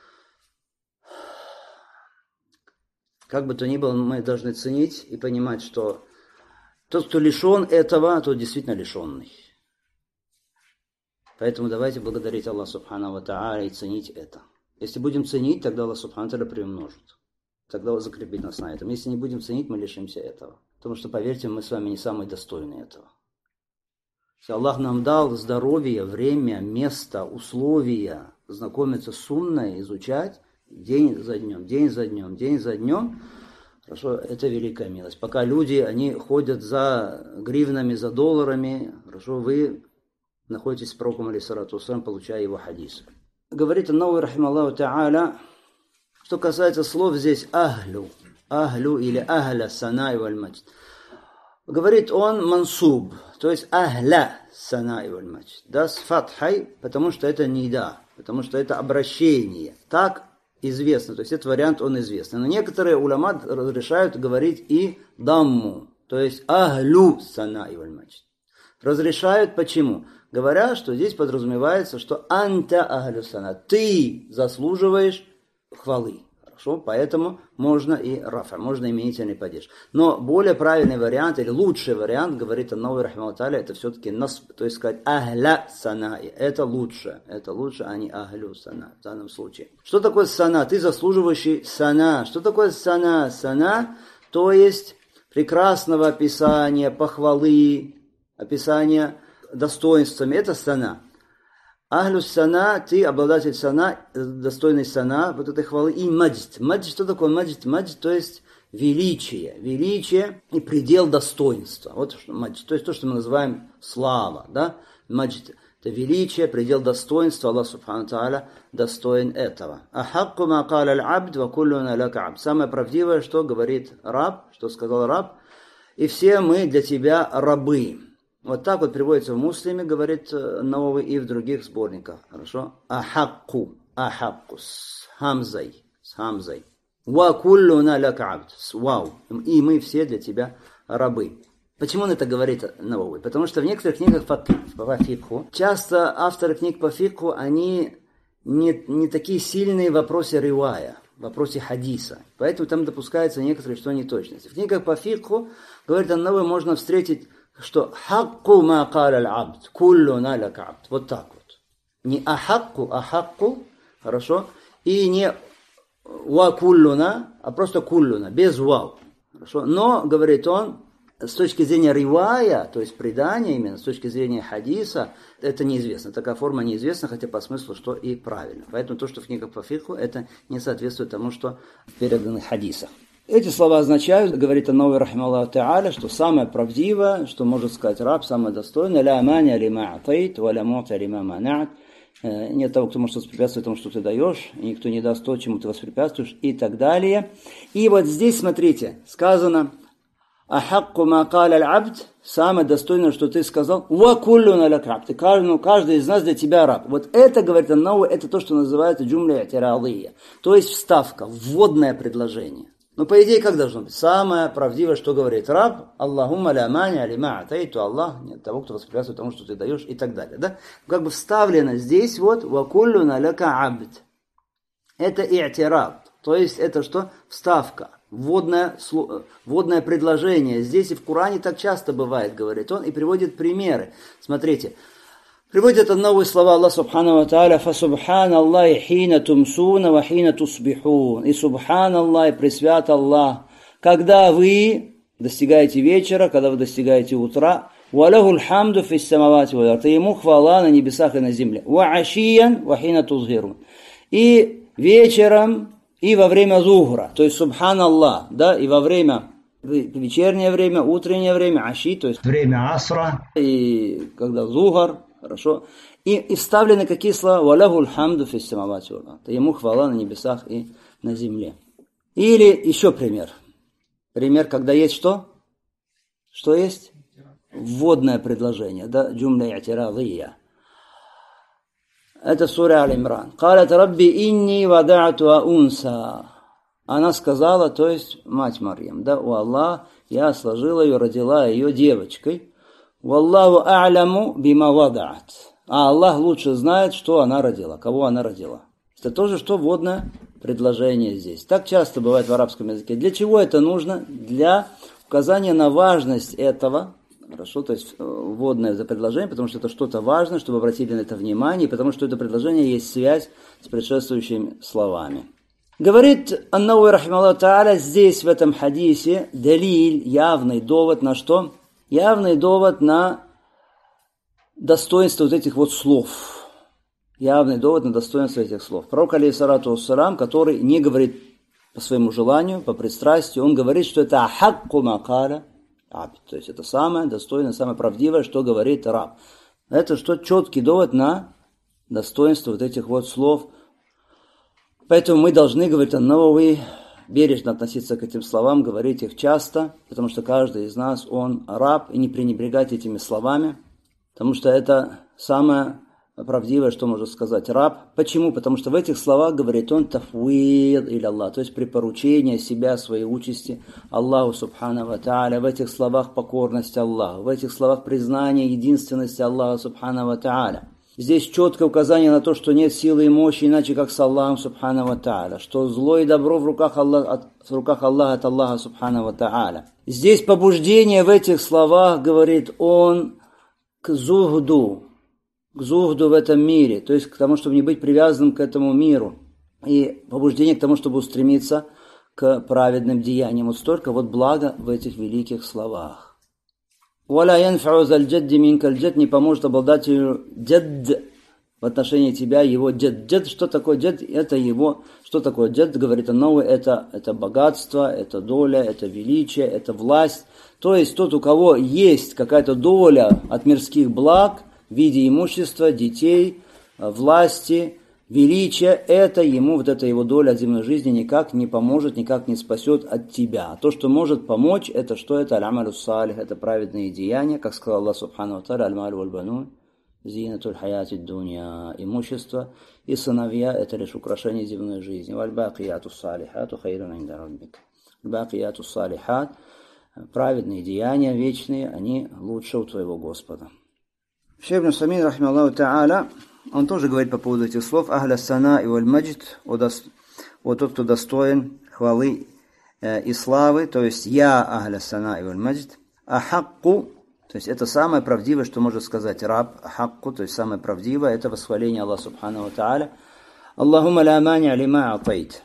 Как бы то ни было, мы должны ценить и понимать, что тот, кто лишен этого, тот действительно лишенный. Поэтому давайте благодарить Аллаха Субхану ва Тааля и ценить это. Если будем ценить, тогда Аллах Субхану ва Тааля приумножит. Тогда закрепить нас на этом. Если не будем ценить, мы лишимся этого. Потому что, поверьте, мы с вами не самые достойные этого. Если Аллах нам дал здоровье, время, место, условия знакомиться с сунной, изучать день за днем, день за днем, день за днем, хорошо, это великая милость. Пока люди, они ходят за гривнами, за долларами, хорошо, вы находитесь с пророком, алейхиссалату вассалям, получая его хадисы. Говорит Ан-Навави рахимахуллаху та'аля, что касается слов здесь ахлю или ахля санай валь маджд. Говорит он мансуб, то есть ахля санай валь маджд. Да, с фатхой, потому что это нида, потому что это обращение. Так известно, то есть этот вариант он известный. Но некоторые уляма разрешают говорить и дамму, то есть ахлю санай валь маджд. Разрешают почему? Говорят, что здесь подразумевается, что анта ахлю сана, ты заслуживаешь хвалы. Хорошо, поэтому можно и рафа, можно именительный падеж. Но более правильный вариант или лучший вариант, говорит Ан-Навави рахимахуллаху та'аля, это все-таки нас, то есть сказать ахля санаи. Это лучше, а не ахлю сана в данном случае. Что такое сана? Ты заслуживающий сана. Что такое сана? Сана, то есть прекрасного описания, похвалы, описания достоинствами. Это сана. Ахлю сана, ты обладатель сана, достойный сана, вот этой хвалы. И маджд. Маджд, что такое маджд? Маджд, то есть величие и предел достоинства. Вот что маджд, то есть то, что мы называем слава, да? Маджд – это величие, предел достоинства. Аллах Субхану Тааля достоин этого. Ахакку ма каля аль-абд ва куллюна лака абд. Самое правдивое, что говорит раб, что сказал раб, и все мы для тебя рабы. Вот так вот приводится в Муслиме, говорит Ан-Навави, и в других сборниках. Хорошо? Ахакку с хамзой. Ва куллюна лака абд. Вау. И мы все для тебя рабы. Почему он это говорит Ан-Навави? Потому что в некоторых книгах по фикху, часто авторы книг по фикху, они не такие сильные в вопросе ривая. в вопросе хадиса. Поэтому там допускаются некоторые что неточности. В книгах по фикху, говорит Ан-Навави, можно встретить, что хакку ма каля аль-абд, куллуна лака абд. Вот так вот. Не ахакку, хорошо, и не ва куллуна, а просто куллуна, без вау. Хорошо. Но, говорит он, с точки зрения ривая, то есть предания именно, с точки зрения хадиса, это неизвестно. Такая форма неизвестна, хотя по смыслу, что и правильно. Поэтому то, что в книгах по фикху, это не соответствует тому, что в переданных хадисах. Эти слова означают, говорит Ан-Навави рахимахуллаху та'аля, что самое правдивое, что может сказать раб, самое достойное, ля маня лима атайт, ва ля му'та лима манат. Нет того, кто может воспрепятствовать тому, что ты даешь, и никто не даст то, чему ты воспрепятствуешь, и так далее. И вот здесь, смотрите, сказано, ахакку ма каля аль-абд, самое достойное, что ты сказал, ва куллуна лака абд, каждый из нас для тебя раб. Вот это, говорит Ан-Навави, это то, что называется джумля i'тирадия, то есть вставка, вводное предложение. Но по идее как должно быть? Самое правдивое, что говорит раб, Аллахумма ля маня лима атайту, Аллах, нет того, кто воспрепятствует тому, что ты даешь, и так далее. Да? Как бы вставлено здесь вот, ва куллуна лака абд. Это i'тирад, то есть это что? Вставка. Вводное предложение. Здесь и в Коране так часто бывает, говорит он, и приводит примеры. Смотрите, приводит новые слова Аллах Субхану ва Тааля, «Фасубхан Аллахи хина тумсуна ва хина тусбихун». И Субхан Аллах, и пресвят Аллах, когда вы достигаете вечера, когда вы достигаете утра, «Валаху лхамду фис самавати вал ард», и ему хвала на небесах и на земле, «Ва ашиян ва хина тузгирун». И вечером, и во время зухра, то есть Субхан Аллах, да, и во время, вечернее время, утреннее время, аши, то есть время асра, и когда зухар, хорошо, и вставлены какие слова? «Валаху лхамду фис самавати вал ард», ему хвала на небесах и на земле. Или еще пример. Пример, когда есть что? Что есть? Вводное предложение, да, джумля i'тирадия. Это сура Аль-Имран. «Калят рабби инни вадa'туа унса». Она сказала, то есть мать Марьям, да, «О Аллах, я сложила ее, родила ее девочкой». «Валлаху а'ляму бима вада'ат». А Аллах лучше знает, что она родила, кого она родила. Это тоже что вводное предложение здесь. Так часто бывает в арабском языке. Для чего это нужно? Для указания на важность этого. Хорошо, то есть вводное это предложение, потому что это что-то важное, чтобы обратили на это внимание, потому что это предложение есть связь с предшествующими словами. Говорит Ан-Навави рахимахуллаху та'аля, здесь в этом хадисе далиль, явный довод на что? Явный довод на достоинство вот этих вот слов. Явный довод на достоинство этих слов. Пророк алейхиссалату вассалам, который не говорит по своему желанию, по пристрастию, он говорит, что это ахакку ма каля абд, то есть это самое достойное, самое правдивое, что говорит раб. Это что? Четкий довод на достоинство вот этих вот слов. Поэтому мы должны, говорит Ан-Навави, бережно относиться к этим словам, говорить их часто, потому что каждый из нас, он раб, и не пренебрегать этими словами, потому что это самое правдивое, что может сказать раб. Почему? Потому что в этих словах, говорит он, тафвид или Аллах, то есть припоручение себя, своей участи Аллаху Субхану ва Тааля. В этих словах покорность Аллаху, в этих словах признание единственности Аллаха Субхану ва Тааля. Здесь четкое указание на то, что нет силы и мощи, иначе как с Аллахом Субхану ва Тааля, что зло и добро в руках Аллаха от Аллаха Субхану ва Тааля. Здесь побуждение в этих словах, говорит он, к зухду в этом мире, то есть к тому, чтобы не быть привязанным к этому миру, и побуждение к тому, чтобы устремиться к праведным деяниям. Вот столько вот блага в этих великих словах. «Валя янфау заль джадди минкаль джад», не поможет обладателю джадд в отношении тебя, его джадд. Джадд, что такое джадд? Это его, что такое джадд, говорит Ан-Навави, это богатство, это доля, это величие, это власть. То есть тот, у кого есть какая-то доля от мирских благ, в виде имущества, детей, власти, величия, это ему, вот эта его доля от земной жизни никак не поможет, никак не спасет от тебя. А то, что может помочь, это что? Это аль-амалю салих, это праведные деяния, как сказал Аллах Субхану ва Тааля, аль-малю валь-банун, зинатуль хаяти дунья, имущество и сыновья, это лишь украшение земной жизни. Валь-бакияту салихату хайрун инда раббик. Валь-бакияту салихат, праведные деяния вечные, они лучше у твоего Господа. Шейх ибн Усаймин, рахимахуллаху та'аля, он тоже говорит по поводу этих слов, «Ахля сана и валь маджид», Вот тот, кто достоин хвалы и славы, то есть я ахля сана и валь маджд, ахакку, то есть это самое правдивое, что может сказать раб, ахакку, то есть самое правдивое, это восхваление Аллаха субхану ва тааля. Аллахумма ла мани лима атайт.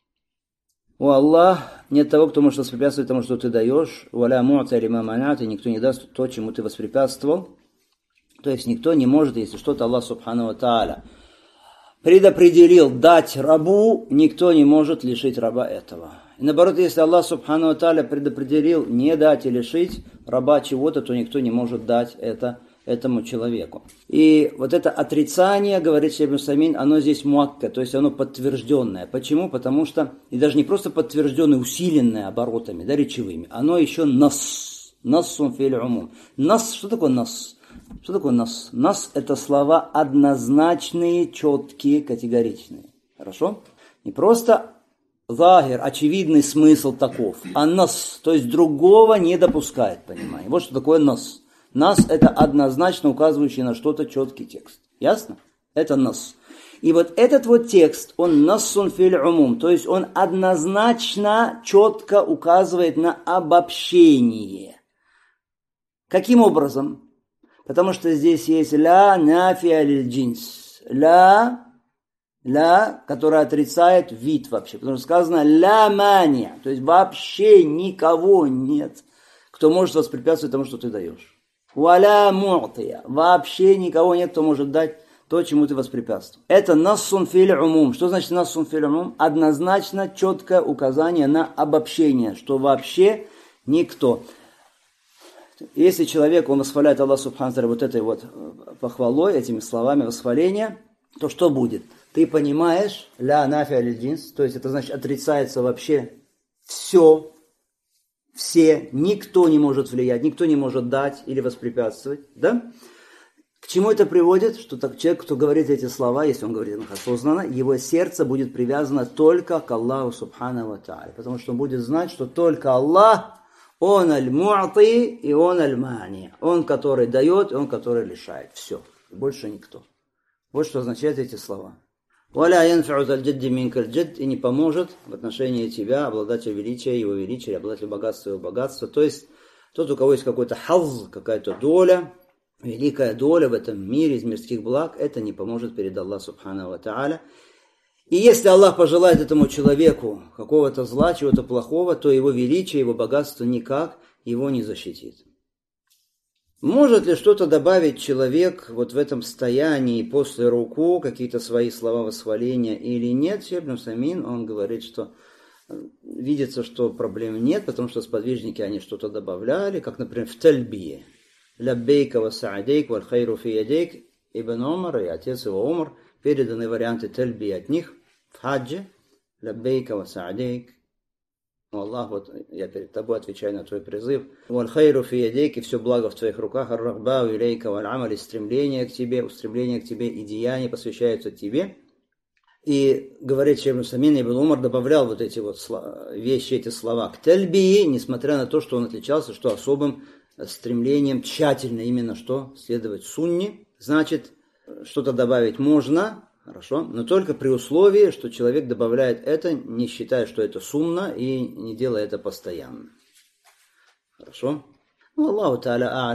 О Аллах, нет того, кто может воспрепятствовать тому, что ты даешь, валя му'та лима манат, и никто не даст то, чему ты воспрепятствовал. То есть никто не может, если что-то Аллах субхану ва тааля предопределил дать рабу, никто не может лишить раба этого. И наоборот, если Аллах субхану ва тааля предопределил не дать и лишить раба чего-то, то никто не может дать это этому человеку. И вот это отрицание, говорит Шейх ибн Усаймин, оно здесь муакка, то есть оно подтвержденное. Почему? Потому что, и даже не просто подтвержденное, усиленное оборотами, да, речевыми, оно еще нас. Нассун филь умум. Нас, что такое нас? Что такое нас? Нас это слова однозначные, четкие, категоричные. Хорошо? Не просто захир, очевидный смысл таков, а нас, то есть другого не допускает понимания. Вот что такое нас. Нас это однозначно указывающий на что-то четкий текст. Ясно? Это нас. И вот этот вот текст, он нассун филь умум, то есть он однозначно, четко указывает на обобщение. Каким образом? Потому что здесь есть ля нафиа лиль джинс. Ля, которая отрицает вид вообще. Потому что сказано ля мания, то есть вообще никого нет, кто может воспрепятствовать тому, что ты даешь. Валя му'тия. Вообще никого нет, кто может дать то, чему ты воспрепятствовал. Это нассун филь умум. Что значит нассун филь умум? Однозначно четкое указание на обобщение, что вообще никто. Если человек, он восхваляет Аллаха субхану ва тааля вот этой вот похвалой, этими словами восхваления, то что будет? Ты понимаешь, ля нафиа лиль джинс, то есть это значит отрицается вообще все, никто не может влиять, никто не может дать или воспрепятствовать, да? К чему это приводит? Что так человек, кто говорит эти слова, если он говорит их осознанно, его сердце будет привязано только к Аллаху субхану ва тааля, потому что он будет знать, что только Аллах, он аль-му'ти и он аль-мани, он, который дает, и он, который лишает, все, больше никто. Вот что означают эти слова. «Валя янфи'у заль джадди минкаль джадд» и не поможет в отношении тебя обладатель величия, его величия, обладатель богатства, его богатства. То есть тот, у кого есть какой-то хазз, какая-то доля, великая доля в этом мире из мирских благ, это не поможет перед Аллахом субхану ва тааля. И если Аллах пожелает этому человеку какого-то зла, чего-то плохого, то его величие, его богатство никак его не защитит. Может ли что-то добавить человек вот в этом состоянии после руку, какие-то свои слова восхваления или нет? Шейх ибн Усаймин, он говорит, что видится, что проблем нет, потому что сподвижники, они что-то добавляли, как, например, в тальбие. «Ляббейка ва саадейк валь хайру фи ядейк». Ибн Умар и отец его Умар, переданы варианты тальбии от них в хаджи. «Ляббейка ва саадейк». Аллах, вот я перед тобой отвечаю на твой призыв. «Валь хайру фи ядейк», и все благо в твоих руках. «Ар-рахбау илейка валь амаль», и стремление к тебе и деяния посвящаются тебе. И говорит Шейх ибн Усаймин, Ибн Умар добавлял вот эти вот вещи, эти слова к тальбии, несмотря на то, что он отличался, что особым стремлением тщательно именно что следовать сунне. Значит, что-то добавить можно, хорошо, но только при условии, что человек добавляет это, не считая, что это сунна, и не делая это постоянно. Хорошо? Ну, Аллаху та'аля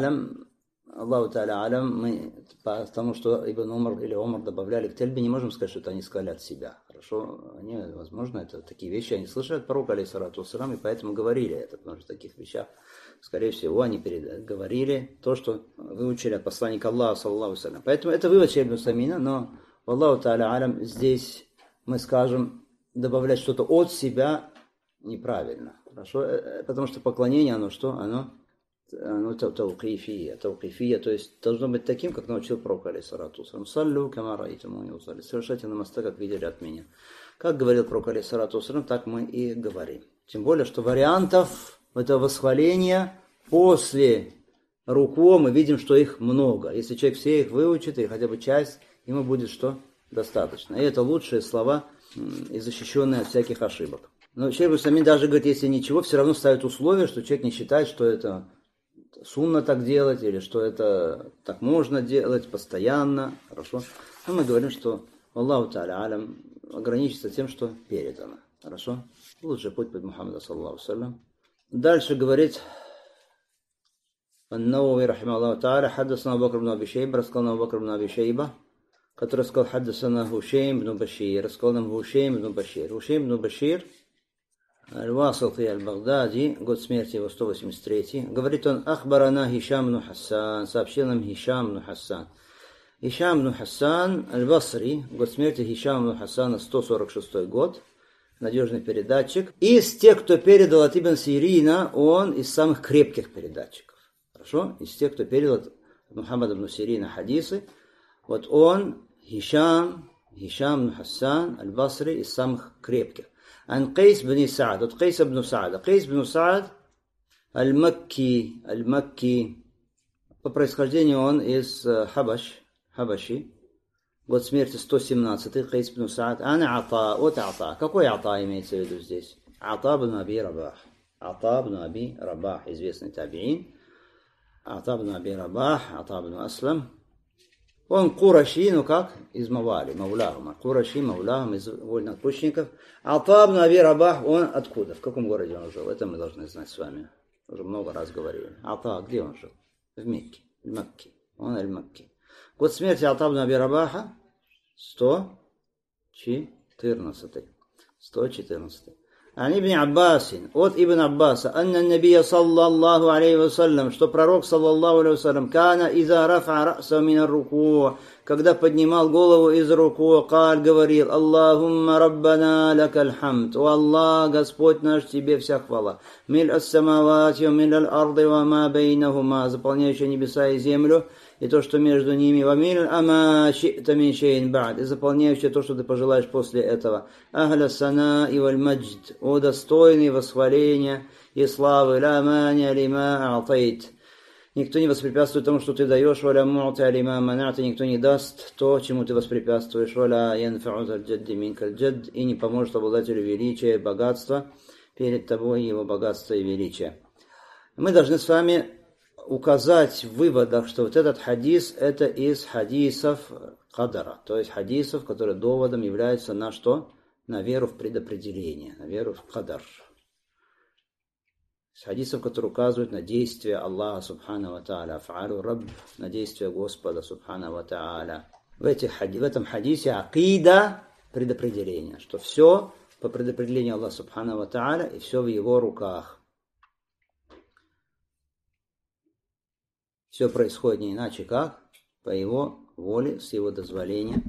алям, мы, потому что Ибн Умар или Умар добавляли к тальбе, не можем сказать, что это они сказали от себя. Хорошо? Они, возможно, это такие вещи, они слышали от пророка, алейхиссалату вассалям, и поэтому говорили это, потому что в таких вещах, скорее всего, они говорили то, что выучили от посланника Аллаха, саллаллаху алейхи ва саллям. Поэтому это вывод Шейха ибн Усаймина, но Аллаху та'аля алям, здесь мы скажем, добавлять что-то от себя неправильно. Хорошо? Потому что поклонение, оно что? Оно таукифия, то есть должно быть таким, как научил пророк, алейхиссалату вассалям. Саллю кама раайтумуни усалли. Совершайте намазы, как видели от меня. Как говорил пророк, алейхиссалату вассалям, так мы и говорим. Тем более, что вариантов этого восхваления после руку мы видим, что их много. Если человек все их выучит, или хотя бы часть, ему будет что? Достаточно. И это лучшие слова и защищенные от всяких ошибок. Но Шейх ибн Усаймин даже говорит, если ничего, все равно ставит условие, что человек не считает, что это сунна так делать, или что это так можно делать постоянно. Хорошо. Но мы говорим, что Аллаху та'аля алям, ограничиться тем, что передано. Хорошо? Лучший путь под Мухаммада, саллаллаху алейхи. Дальше говорит Ан-Навави, рахимахуллаху тааля, хаддасана Абу Бакр ибн Аби Шейба, рассказал нам Абу Бакр ибн Аби Шейба, который сказал хаддасана Хушейм ибн Башир, рассказал нам Хушейм ибн Башир. Хушейм ибн Башир, Аль-Васити Аль-Багдади, год смерти его 183, говорит он, ахбарана Хишам ибн Хассан, сообщил нам Хишам ибн Хассан. Хишам ибн Хассан Аль-Басри, год смерти Хишам ибн Хассана 146 год, надежный передатчик. Из тех, кто передал от Ибн Сирина, он из самых крепких передатчиков. Хорошо? Из тех, кто передал от Мухаммада ибн Сирина хадисы, вот он, Хишам ибн Хассан Аль-Басри, из самых крепких. Ан Кайс бн Саад, от Кайс ибн Саада. Кайс бн Саад Аль-Макки, по происхождению он из Хабаши, год смерти 117, Кайс бн Саад. Ана Ата, от Ата. Какой Ата имеется в виду здесь? Ата бн Аби Рабах. Ата бн Аби Рабах, известный табиин. Ата бн Аби Рабах, Ата бн Аслам. Он Кураши, ну как? Из Мавали, Мауляхума. Кураши, Мауляхум, из вольноотпущенников. Ата бн Аби Рабах, он откуда? В каком городе он жил? Это мы должны знать с вами. Уже много раз говорили. Ата, где он жил? В Мекке. В Макке. Он Аль-Макки. Год смерти Ата бн Аби Рабаха 114. Ан ибн Аббасин, от Ибн Аббаса, анна набия саллаллаху алейхи вассалям, что пророк саллаллаху алейхи вассалям, кана иза рафа раса мин руку, когда поднимал голову из руку, каль говорил, Аллахумма раббана лакаль хамд, о Аллах, Господь наш, тебе вся хвала, миль ас-самавати, миль аль-арды, ва ма бейнахума, заполняющая небеса и землю, и то, что между ними, вамиль ама ши'та мин шейн ба'д, и заполняющее то, что ты пожелаешь после этого. Ахля сана и валь маджд, о достойный восхваления и славы, ла маня лима а'тайт. Никто не воспрепятствует тому, что ты даешь, валя му'та лима ман'ата, никто не даст то, чему ты воспрепятствуешь, валя янфa'у заль джадди минкаль джадд, и не поможет обладателю величия и богатства перед тобой его богатство и величие. Мы должны с вами указать в выводах, что вот этот хадис, это из хадисов кадара, то есть хадисов, которые доводом являются на что? На веру в предопределение, на веру в кадар. Из хадисов, которые указывают на действие Аллаха субхану ва тааля, аф'алу рабб, на действие Господа субхану ва тааля. В этом хадисе акида предопределение, что все по предопределению Аллаха субхану ва тааля и все в его руках. Все происходит не иначе как по его воле, с его дозволения.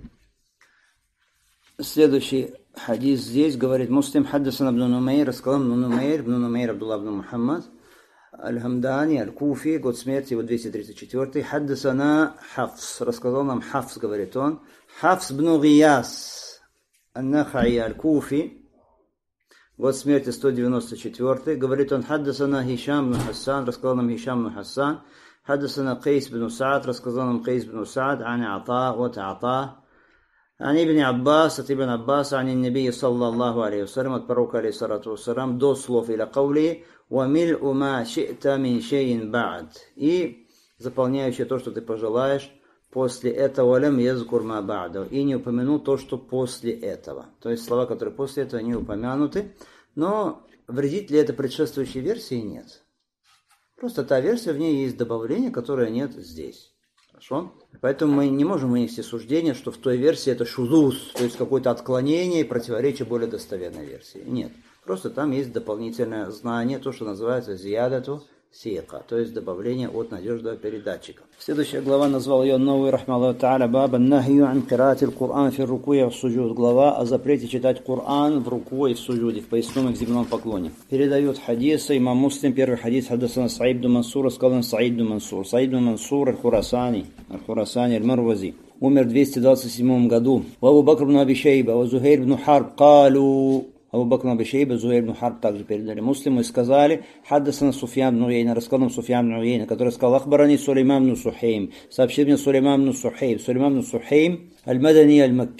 Следующий хадис здесь говорит Муслим хаддасан ибн Нумейр, рассказал ибн Нумейр Абдуллах ибн Мухаммад, Аль-Хамдани, Аль-Куфи, год смерти его 234. Хаддасана Хафс, рассказал нам Хафс, говорит он. Хафс ибн Гияс, Ан-Нахаи, Аль-Куфи, год смерти 194. Говорит он, хаддасана Хишам ибн Хассан, рассказал нам Хишам ибн Хассан. حدثنا قيس بن سعد رسكزنا قيس بن سعد عن عطاء وتعطاء عن ابن عباس عن النبي صلى الله عليه وسلم отпорока عليه الصلاة والسلام до слов إلى قوله وملء ما شئت من شيء بعد и заполняющее то, что ты пожелаешь после этого лям язкур ма ба'да и не упомянул то, что после этого. То есть слова, которые после этого не упомянуты, но вредит ли это предшествующей версии? Нет. Просто та версия, в ней есть добавление, которое нет здесь. Хорошо? Поэтому мы не можем вынести суждение, что в той версии это шузуз, то есть какое-то отклонение и противоречие более достоверной версии. Нет. Просто там есть дополнительное знание, то, что называется зиядату сиqa, то есть добавление от надежного передатчика. Следующая глава назвал ее новый рахмаллаху та'аля баба нахью ан кираати аль-Кур'ан фи рукуи ва суджуд. Глава о запрете читать Кур'ан в руку и в суджуде, в поясном и в земном поклоне. Передает хадисы имам Муслим, первый хадис хаддасана Саид бн Мансур, сказал Саид бн Мансур. Саид бн Мансур аль-Хурасани аль-Марвази. Умер в 227 году. Ва Абу Бакр бн Аби Шейба, ва Зухайр бн Харб калу. Абу Бакр ибн Аби Шейба, Зухайр ибн Харб также передали Муслиму и сказали, хаддасана Суфьян ибн Уяйна, рассказал нам Суфьян ибн Уяйна, который сказал, ахбарани Сулейман ибн Сухейм, сообщил мне Сулейман ибн Сухейм, Сулейман ибн Сухейм, аль-Мадани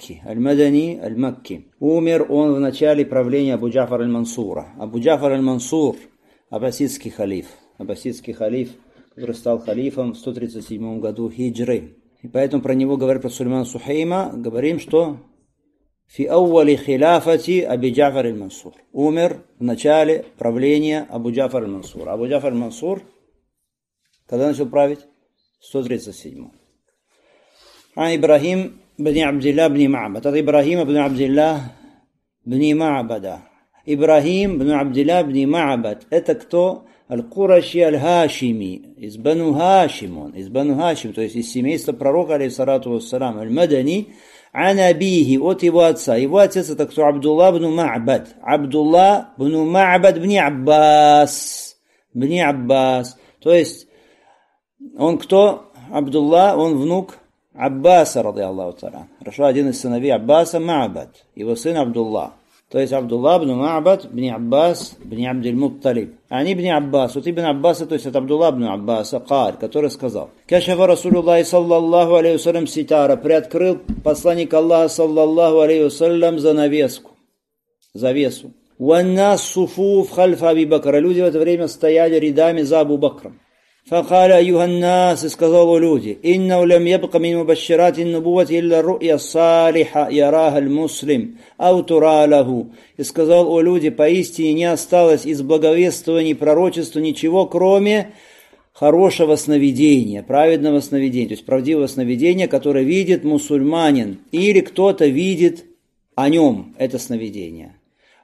аль-Макки. Умер он в начале правления Абу Джафар аль-Мансура. Абу Джафар аль-Мансур, аббасидский халиф, который стал халифом в 137 году хиджры. И поэтому про него говорят, про Сулеймана Сухейма, говорим, что фи ауали хиляфати Аби Джафар аль-Мансур. Умер в начале правления Абу Джафар аль-Мансур. Абу Джафар аль-Мансур, когда начал править? 137. А Ибрахим бни Абдилlah бни Ма'бад. Это Ибрахим бни Абдилlah бни Ма'бада. Ибрахим бни Абдилlah бни Ма'бад. Это кто? Аль-Кураши аль-Хашими. Из Бану Хашим он. Из Бану Хашим, то есть из семейства пророка, алейхиссалату вассалам, аль-Мадани. Анабихи, от его отца. Его отец это кто? Абдулла бну Ма'бад. Абдулла бну Ма'бад бни Аббас. Бни Аббас. То есть, он кто? Абдулла, он внук Аббаса, ради Аллаху та'ala. Хорошо, один из сыновей Аббаса, Ма'бад. Его сын Абдулла. То есть, Абдулла бну Ма'бад бни Аббас бни Абдиль-Мутталиб. Они бни Аббас. Вот ибн Аббаса, то есть, от Абдулла бну Аббаса, Каль, который сказал: Кашафа Расулуллахи саллаллаху алейхи вассалям ситара. Приоткрыл посланник Аллаха саллаллаху алейхи вассалям занавеску. Завесу. Ваннас суфуф хальфа Аби Бакра. Люди в это время стояли рядами за Абу Бакром. فقال أيها الناس, сказал люди: إنه لم يبق من مبشرات النبوة إلا الرؤيا الصالحة يراها المسلم أو ترى له. И сказал: о люди, поистине не осталось из благовествований пророчества ничего, кроме хорошего сновидения, праведного сновидения, то есть правдивого сновидения, которое видит мусульманин, или кто-то видит о нем это сновидение.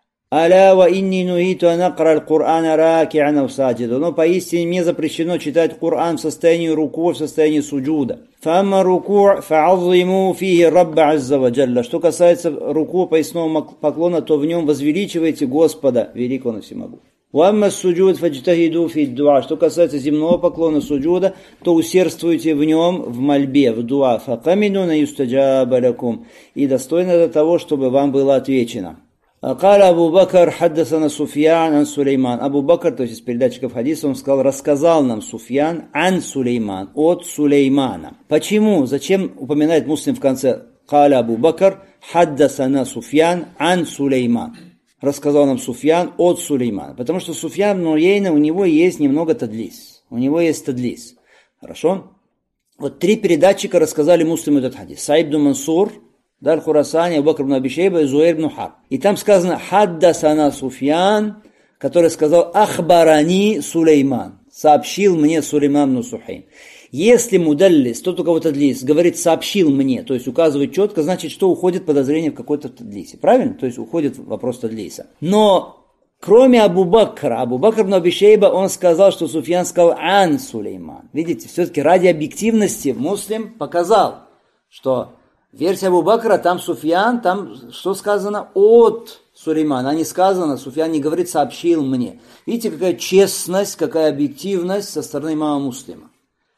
«Аля ва инни нухиту ан акра аль-Кур'ана раки'ан ау саджида». Но поистине мне запрещено читать Кур'ан в состоянии руку, в состоянии суджуда. «Фамма руку' фа'аззиму фихи Рабба азза ва джалла». Что касается руку, поясного поклона, то в нем возвеличивайте Господа, великого и всемогущего. «Вамма суджуд фаджтахиду фи дуа». Что касается земного поклона суджуда, то усердствуйте в нем в мольбе, в дуа. «Факаминуна юстаджаба лякум». И достойно до того, чтобы вам было отвечено. قال Абу Бакр حدثنا Суфьян ан Сулейман. Абу Бакр, то есть из передатчиков хадиса, он сказал: рассказал нам Суфьян ан Сулейман, от Сулеймана. Почему? Зачем упоминает Муслим в конце? قال Абу Бакр حدثنا Суфьян ан Сулейман. Рассказал нам Суфьян от Сулеймана. Потому что Суфьян бн Уейна, у него есть немного тадлис. У него есть тадлис. Хорошо? Вот 3 передатчика рассказали Муслиму этот хадис. Саид бн Мансур, Даль Хурасани, Абу Бакр бн Аби Шейба и Зуэйр бн Харб. И там сказано «Хаддасана Суфьян», который сказал «Ахбарани Сулейман», сообщил мне Сулейман бн Сухейм. Если мудаллис, тот, у кого тадлис, говорит «сообщил мне», то есть указывает четко, значит, что уходит подозрение в какой-то тадлисе. Правильно? То есть уходит вопрос тадлиса. Но кроме Абу Бакра бн Аби Шейба, он сказал, что Суфьян сказал «Ан Сулейман». Видите, все-таки ради объективности Муслим показал, что версия Абу Бакра, там Суфьян, там что сказано? От Сулеймана. А не сказано, Суфьян не говорит «сообщил мне». Видите, какая честность, какая объективность со стороны имама Муслима.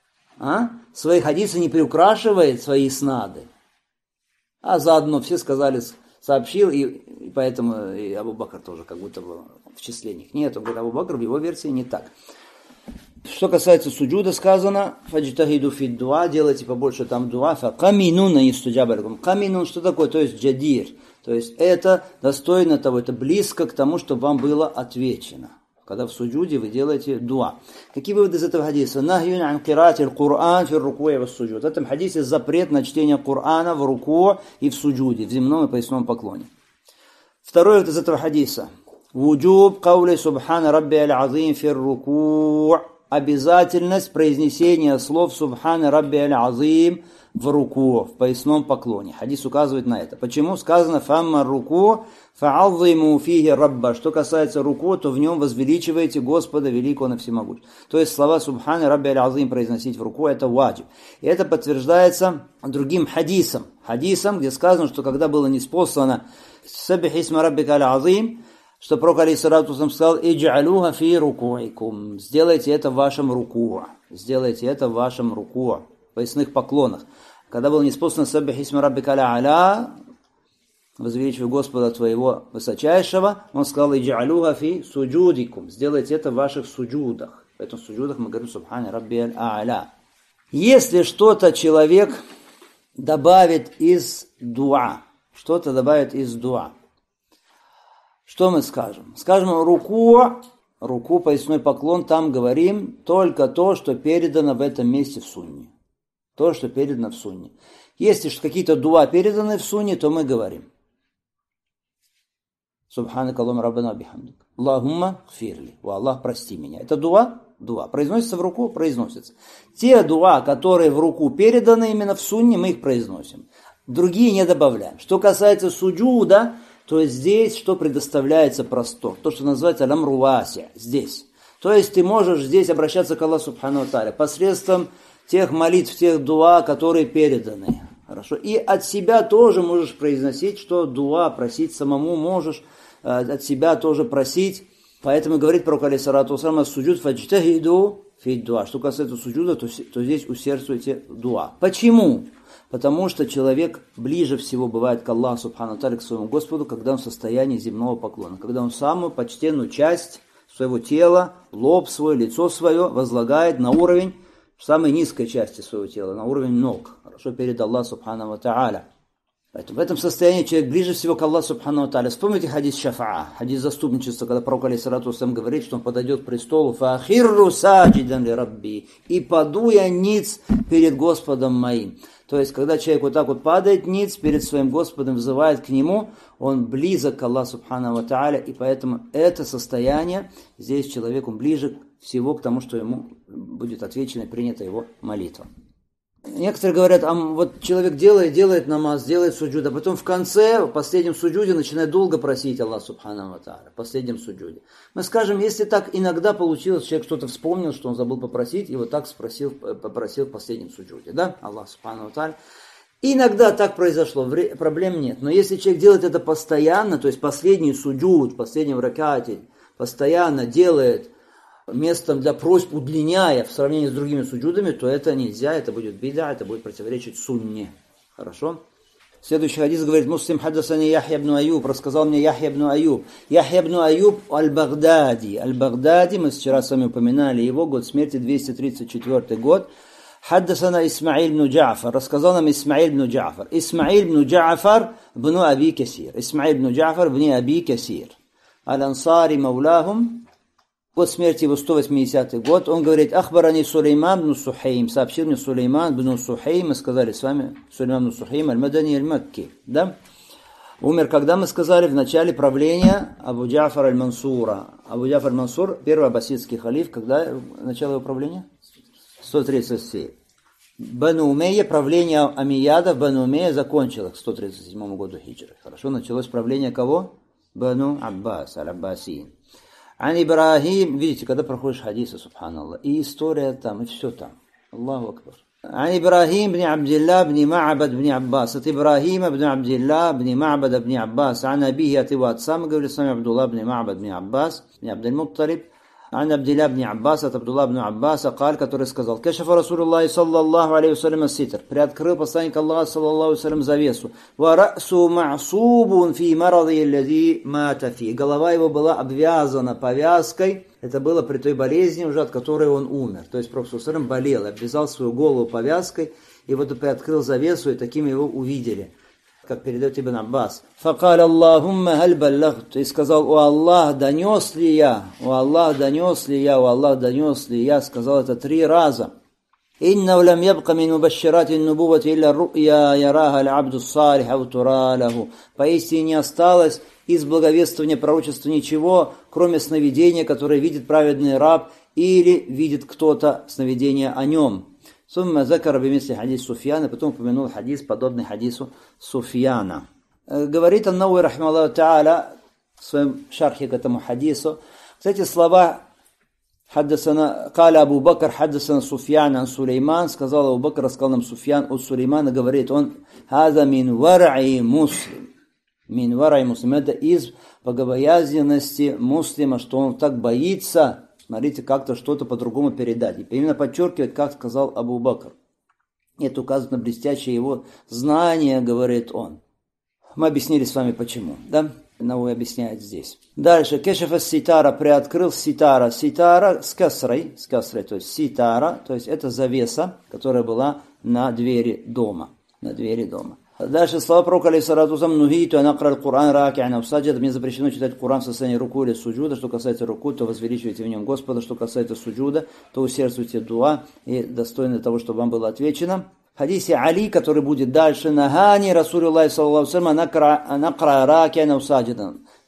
Свои хадисы не приукрашивает, свои снады. А заодно все сказали «сообщил», и поэтому и Абу Бакр тоже как будто бы в числе них. Нет, он говорит, Абу Бакр в его версии не так. Что касается суджуда, сказано «Фаджтахиду фи дуа», делайте побольше там дуа, «Каминуна юстаджаба лякум». Каминун, что такое? То есть джадир. То есть это достойно того, это близко к тому, чтобы вам было отвечено. Когда в суджуде вы делаете дуа. Какие выводы из этого хадиса? «Нахьюн ан кирати аль-Кур'ан фи рукуи ва суджуд». В этом хадисе запрет на чтение Кур'ана в руку и в суджуде, в земном и поясном поклоне. Второй вывод из этого хадиса. «Вуджуб каули субхана рабби аль-азим фи руку». Обязательность произнесения слов «Субхана Рабби аль-Азим» в руку, в поясном поклоне. Хадис указывает на это. Почему сказано «Фамма руку фа'аззиму фихи Рабба». Что касается руку, то в нем возвеличиваете Господа Великого и Всемогущего. То есть слова «Субхана Рабби аль-Азим» произносить в руку – это ваджиб. И это подтверждается другим хадисом. Хадисом, где сказано, что когда было ниспослано «Саббих исма Раббика аль-Азим», что пророк алейхиссалату сказал «Идж'алуха фи рукуикум». Сделайте это в вашем руку. Сделайте это в вашем руку. В поясных поклонах. Когда было ниспослано «Саббих исма Раббика аль-А'ля», возвеличивай Господа твоего высочайшего, он сказал «Идж'алуха фи суджудикум». Сделайте это в ваших суджудах. В этом суджудах мы говорим «Субхана Рабби аль-А'ля». Если что-то человек добавит из дуа, что-то добавит из дуа, что мы скажем? Скажем, руку, поясной поклон, там говорим только то, что передано в этом месте в сунне. То, что передано в сунне. Если какие-то дуа переданы в сунне, то мы говорим. Субханака Аллахумма раббана бихамдик. Аллахумма гфирли. О Аллах, прости меня. Это дуа? Дуа. Произносится в руку? Произносится. Те дуа, которые в руку переданы именно в сунне, мы их произносим. Другие не добавляем. Что касается суджуда, то здесь что предоставляется простор? То, что называется алямру васи. Здесь. То есть ты можешь здесь обращаться к Аллаху Субхану ва Тааля посредством тех молитв, тех дуа, которые переданы. Хорошо. И от себя тоже можешь произносить, что дуа просить самому можешь, от себя тоже просить. Поэтому говорит пророк алейхиссалату вассалам: суджуд фаджтахиду фи дуа. Что касается суджуда, то здесь усердствуйте дуа. Почему? Потому что человек ближе всего бывает к Аллаху Субхану ва Тааля, к своему Господу, когда он в состоянии земного поклона, когда он самую почтенную часть своего тела, лоб свой, лицо свое возлагает на уровень самой низкой части своего тела, на уровень ног, хорошо, перед Аллахом Субхану ва Тааля. Поэтому в этом состоянии человек ближе всего к Аллаху Субхану ва Тааля. Вспомните хадис шафаа, хадис заступничества, когда пророк алейхиссалату вассалам говорит, что он подойдет к престолу фаахирру саджидан ли рабби, и паду я ниц перед Господом моим. То есть, когда человек вот так вот падает ниц перед своим Господом, взывает к нему, он близок к Аллаху Субхану ва Тааля, и поэтому это состояние, здесь человек, он ближе всего к тому, что ему будет отвечена и принята его молитва. Некоторые говорят, вот человек делает намаз, делает суджуд, а потом в конце, в последнем суджуде начинает долго просить Аллаха Субхану ва Тааля, в последнем суджуде. Мы скажем, если так иногда получилось, человек что-то вспомнил, что он забыл попросить, и вот так попросил в последнем суджуде, да, Аллах Субхану ва Тааля. Иногда так произошло, проблем нет. Но если человек делает это постоянно, то есть последний суджуд, в последнем ракате, постоянно делает местом для просьб, удлиняя в сравнении с другими суджудами, то это нельзя, это будет бида, это будет противоречить сунне. Хорошо? Следующий хадис говорит: Муслим хаддасани Яхья ибн Аюб, рассказал мне Яхья ибн Аюб. Яхья ибн Аюб аль-Багдади. Аль-Багдади, мы вчера с вами упоминали его, год смерти 234 год. Хаддасана Исмаиль ибн Джафар, рассказал нам Исмаиль ибн Джафар. Исмаиль ибн Джафар ибн Аби Касир. Исмаиль ибн Джафар ибн Аби Касир. Аль-Ансари маулахум. Год смерти его 180 год. Он говорит: Ахбарани Сулейман ибн Сухейм. Сообщил мне Сулейман ибн Сухейм. Мы сказали с вами Сулейман ибн Сухейм аль-Мадани аль-Макки. Да? Умер, когда мы сказали, в начале правления Абу Джафар аль-Мансура. Абу Джафар аль-Мансур, первый аббасидский халиф, когда начало его правления? 137. Бану Умейя, правление Амияда в Бану Умейя закончилось к 137 году хиджры. Хорошо, началось правление кого? Бану Аббас, аль-Аббасин. Ан Ибрахим, видите, когда проходишь хадисы, субханаллах, и история там, и все там. Аллаху акбар. Ан Ибрахим бни Абдилла бни Ма'бад бни Аббас. От Ибрахима бни Абдилла бни Ма'бада бни Аббас. Ан Абихи, от его отца, мы говорили с вами, Абдулла бни Ма'бад бни Аббас, бни Абдаль-Мутталиб. Ан Абдилла бни Аббас, от Абдулла бни Аббаса, который сказал: Кашафа Расулуллахи саллаллаху алейхи вассалям ас-ситр. Приоткрыл посланник Аллаха саллаллаху алейхи вассалям завесу. Ва ра'су ма'субун фи маради аллади мата фи. Голова его была обвязана повязкой. Это было при той болезни уже, от которой он умер. То есть Пророк саллаллаху алейхи вассалям болел, обвязал свою голову повязкой, и вот приоткрыл завесу, и таким его увидели. Как передает Ибн Аббас. Факаль Аллахумма халь баллахт. И сказал: о Аллах, донес ли я? О Аллах, донес ли я? О Аллах, донес ли я? Сказал это 3 раза. Инна лам ябка мин мубашширати нубувати илля ру'я яраха аль-абду ссалих ау тура лаху. Поистине не осталось из благовествования пророчества ничего, кроме сновидения, которое видит праведный раб или видит кто-то сновидение о нем. Сумма закара бимисли хадис Суфьяна, потом упомянул хадис, подобный хадису Суфьяна. Говорит Ан-Науи рахимахуллаху тааля в своем шархе к этому хадису. Кстати, слова «Хаддасана каля Абу Бакр, хаддасана Суфьян ан Сулейман», сказал Абу Бакр, рассказал нам Суфьян от Сулеймана, говорит он: «Хаза мин вараи муслим». Мин вараи муслим. Это из богобоязненности муслима, что он так боится, смотрите, как-то что-то по-другому передать. И именно подчеркивает, как сказал Абу Бакр. Это указывает на блестящее его знание, говорит он. Мы объяснили с вами почему, да? Науи объясняет здесь. Дальше. Кешефа ситара, приоткрыл ситара. Ситара с касрой, то есть ситара, то есть это завеса, которая была на двери дома. На двери дома. Дальше слова пророка алейхиссалату вассалам: нухиту ан акра аль-Кур'ан раки'ан ау саджидан. Мне запрещено читать Кур'ан в состоянии руку или суджуда. Что касается руку, то возвеличивайте в нем Господа. Что касается суджуда, то усердствуйте дуа и достойно того, чтобы вам было отвечено. В хадисе Али, который будет дальше: нахани Расулуллахи саллаллаху алейхи ва саллям ан акра раки'ан ау саджидан.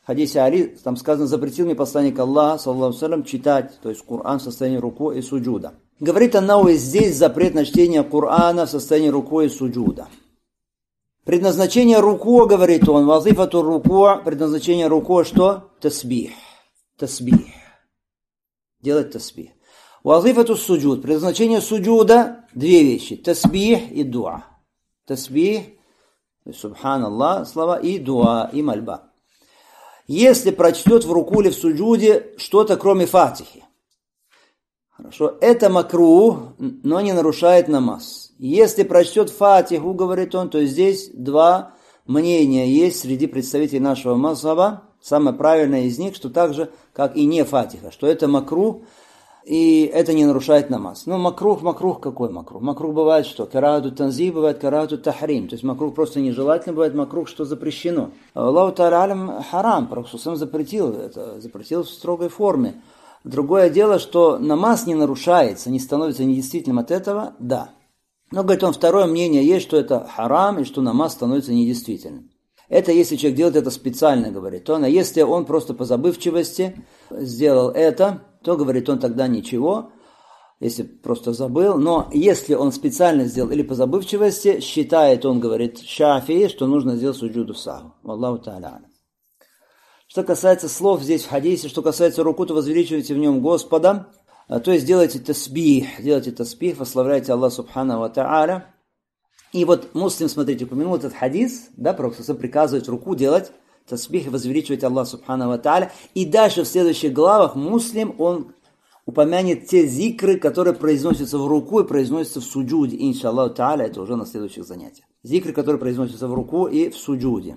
В хадисе Али, там сказано, запретил мне посланник Аллаха, саллаллаху алейхи ва саллям, читать, то есть Коран в состоянии руку и суджуда. Говорит Ан-Науи, здесь запрет на чтение Корана в состоянии руку и суджуда. Предназначение руку, говорит он, вазифату руку, предназначение руку, что? Тасбих. Тасбих. Делать тасбих. Вазифату суджуд, предназначение суджуда, две вещи, тасбих и дуа. Тасбих, субханаллах, слова, и дуа, и мольба. Если прочтет в руку или в суджуде что-то, кроме фатихи, хорошо, это макрух, но не нарушает намаз. Если прочтет фатиху, говорит он, то здесь два мнения есть среди представителей нашего мазхаба. Самое правильное из них, что так же, как и не фатиха, что это макрух, и это не нарушает намаз. Но макрух какой макрух? Макрух бывает что? Караату танзи, бывает караату тахрим. То есть макрух просто нежелательно, бывает макрух, что запрещено. Аллаху та'аля алям харам, Пророк сам запретил это, запретил в строгой форме. Другое дело, что намаз не нарушается, не становится недействительным от этого, да. Но, говорит он, второе мнение есть, что это харам, и что намаз становится недействительным. Это если человек делает это специально, говорит он, а если он просто по забывчивости сделал это, то, говорит он, тогда ничего, если просто забыл. Но если он специально сделал или по забывчивости, считает он, говорит Шафии, что нужно сделать суджуду саху. Аллаху та'аля. Что касается слов здесь в хадисе, что касается руку, то возвеличивайте в нем Господа, то есть делайте таспих, восславляйте Аллаха субхану ва та'аля. И вот муслим, смотрите, упомянул этот хадис, да, Пророк приказывает руку делать таспих и возвеличивать Аллаха субхану ва та'аля. И дальше в следующих главах муслим, он упомянет те зикры, которые произносятся в руку и произносятся в суджуде. Иншаллаху та'аля, это уже на следующих занятиях. Зикры, которые произносятся в руку и в суджуде.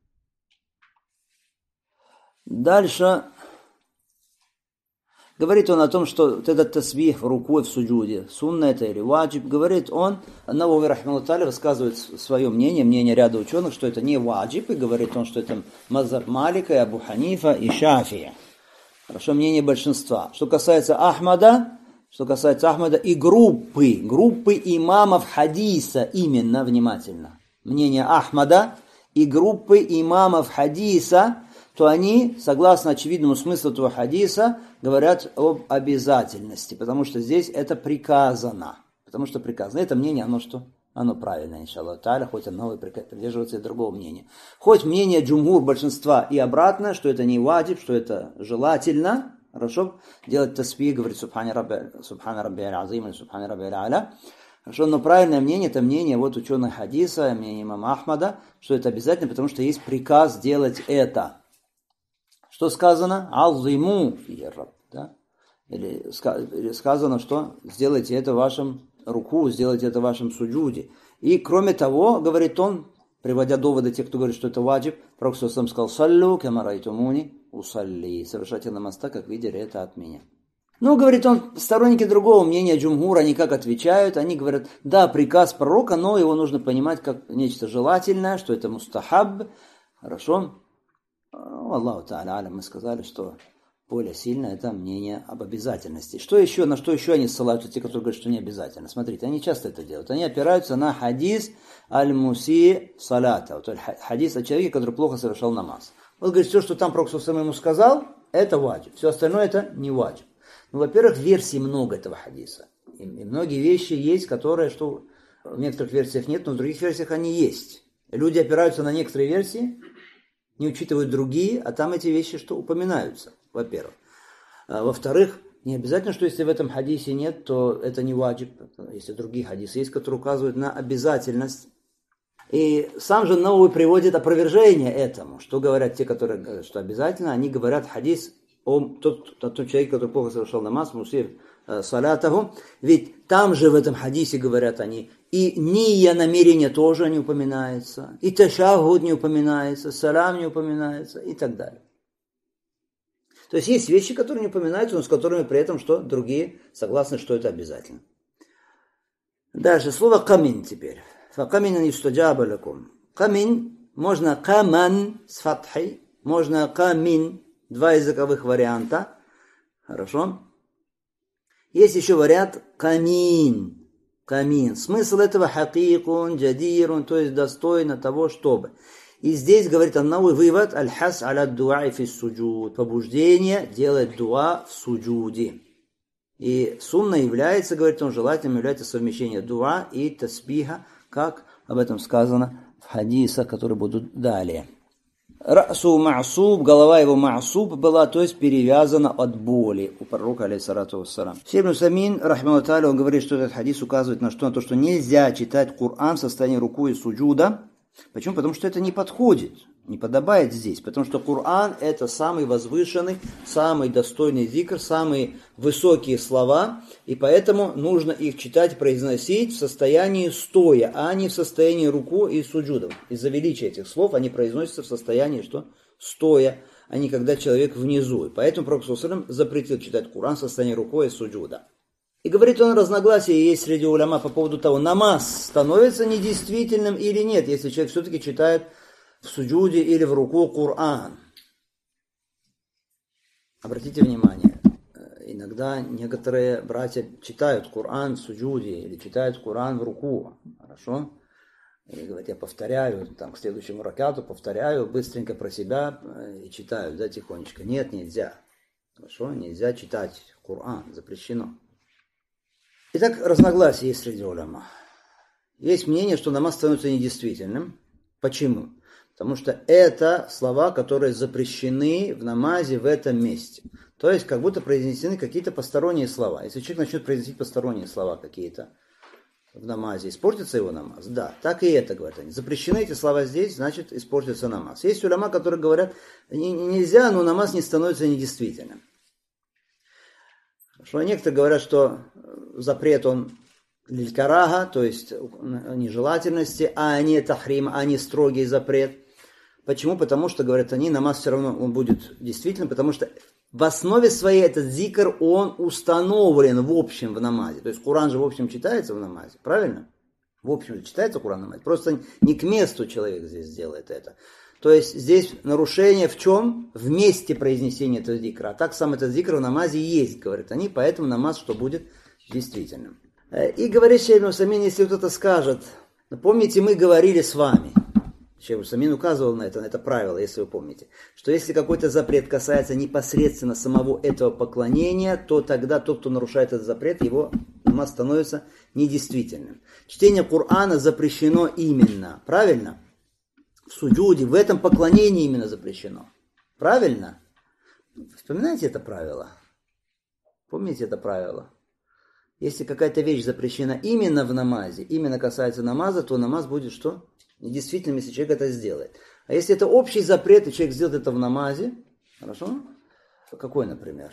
Дальше говорит он о том, что вот этот тасбих в руку и в суджуде, сунна это или ваджиб, говорит он, Ан-Науи рахмахуллаху та'аля высказывает свое мнение ряда ученых, что это не ваджиб, и говорит он, что это мазхаб Малика, и Абу Ханифа и Шафия. Хорошо, мнение большинства. Что касается Ахмада и группы имамов хадиса, именно, внимательно, мнение Ахмада и группы имамов хадиса, то они, согласно очевидному смыслу этого хадиса, говорят об обязательности, потому что здесь это приказано. Это мнение, оно правильное, иншаллах та'аля, хоть оно придерживается и другого мнения. Хоть мнение джумгур большинства и обратно, что это не ваджиб, что это желательно, хорошо, делать тасбих, говорит субхана рабби аль-азим или субхана рабби аль-а'ля. Хорошо, но правильное мнение, это мнение вот ученых хадиса, мнение имама Ахмада, что это обязательно, потому что есть приказ делать это. Что сказано? Азиму фирраб, да? Или сказано, что сделайте это вашим руку, сделайте это вашим суджуде. И кроме того, говорит он, приводя доводы тех, кто говорит, что это ваджиб, Пророк сам сказал: «Саллю кама райтумуни усалли», совершайте намаз так, как видели это от меня. Ну, говорит он, сторонники другого мнения джумгура, они как отвечают? Они говорят, да, приказ пророка, но его нужно понимать как нечто желательное, что это мустахаб, хорошо. Аллаху та'аля алям, мы сказали, что более сильно это мнение об обязательности. На что еще они ссылаются, те, которые говорят, что не обязательно? Смотрите, они часто это делают. Они опираются на хадис аль-муси салата, то есть хадис о человеке, который плохо совершал намаз. Он говорит, все, что там Пророк сам ему сказал, это ваджиб. Все остальное это не ваджиб. Ну, во-первых, версий много этого хадиса. И многие вещи есть, которые, что в некоторых версиях нет, но в других версиях они есть. Люди опираются на некоторые версии, не учитывают другие, а там эти вещи что упоминаются, во-первых. Во-вторых, не обязательно, что если в этом хадисе нет, то это не ваджиб. Если другие хадисы есть, которые указывают на обязательность. И сам же Науи приводит опровержение этому. Что говорят те, которые говорят, что обязательно, они говорят хадис о том человеке, который плохо совершал намаз, мусир салатаху. Ведь там же в этом хадисе говорят они, и ния намерение тоже не упоминается, и ташахуд не упоминается, салам не упоминается и так далее. То есть есть вещи, которые не упоминаются, но с которыми при этом что другие согласны, что это обязательно. Дальше слово камин теперь. Факамин юстаджаба лакум. Камин можно каман с фатхой, можно камин, два языковых варианта. Хорошо. Есть еще вариант камин. Камин. Смысл этого хакикун, джадирун, то есть достойно того, чтобы. И здесь, говорит Ан-Навави, вывод, аль-хас аля дуа фи суджуд, побуждение делать дуа в суджуде. И сунна является, говорит он, желательным является совмещение дуа и тасбиха, как об этом сказано в хадисах, которые будут далее. Расу ма'суб, голова его ма'суб была, то есть перевязана от боли у пророка, алейхиссалату вассалам. Шейх ибн Усаймин, рахмахуллаху тааля, он говорит, что этот хадис указывает на что? На то, что нельзя читать Коран в состоянии руку и суджуда. Почему? Потому что это не подходит, не подобает здесь. Потому что Коран это самый возвышенный, самый достойный зикр, самые высокие слова. И поэтому нужно их читать, произносить в состоянии стоя, а не в состоянии руку и суджуда. Из-за величия этих слов они произносятся в состоянии что? Стоя, а не когда человек внизу. И поэтому Пророк саллаллаху алейхи ва саллям запретил читать Коран в состоянии руку и суджуда. И говорит он, разногласия есть среди уляма по поводу того, намаз становится недействительным или нет, если человек все-таки читает в суджуде или в руку Коран. Обратите внимание, иногда некоторые братья читают Коран в суджуде или читают Коран в руку. Хорошо? И говорят, я повторяю, там, к следующему ракату повторяю быстренько про себя и читаю, да, тихонечко. Нет, нельзя. Хорошо? Нельзя читать Коран, запрещено. Итак, разногласия есть среди уляма. Есть мнение, что намаз становится недействительным. Почему? Потому что это слова, которые запрещены в намазе в этом месте. То есть, как будто произнесены какие-то посторонние слова. Если человек начнет произносить посторонние слова какие-то в намазе, испортится его намаз? Да, так и это говорят они. Запрещены эти слова здесь, значит, испортится намаз. Есть уляма, которые говорят, нельзя, но намаз не становится недействительным. Что некоторые говорят, что запрет он лилькарага, то есть нежелательности, а не тахрим, а не строгий запрет. Почему? Потому что, говорят они, намаз все равно он будет действительным, потому что в основе своей этот зикр, он установлен в общем в намазе. То есть Коран же в общем читается в намазе, правильно? В общем читается Коран в намазе. Просто не к месту человек здесь делает это. То есть здесь нарушение в чем? В месте произнесения этого зикра. А так сам этот зикр в намазе есть, говорят они, поэтому намаз что будет действительным. И говорит шейх ибн Усаймин, если кто-то скажет, помните, мы говорили с вами, шейх ибн Усаймин указывал на это правило, если вы помните, что если какой-то запрет касается непосредственно самого этого поклонения, то тогда тот, кто нарушает этот запрет, его намаз становится недействительным. Чтение Корана запрещено именно, правильно? В суджуде, в этом поклонении именно запрещено. Правильно? Вспоминаете это правило? Помните это правило? Если какая-то вещь запрещена именно в намазе, именно касается намаза, то намаз будет что? Недействительным, если человек это сделает. А если это общий запрет, и человек сделает это в намазе, хорошо? Какой, например?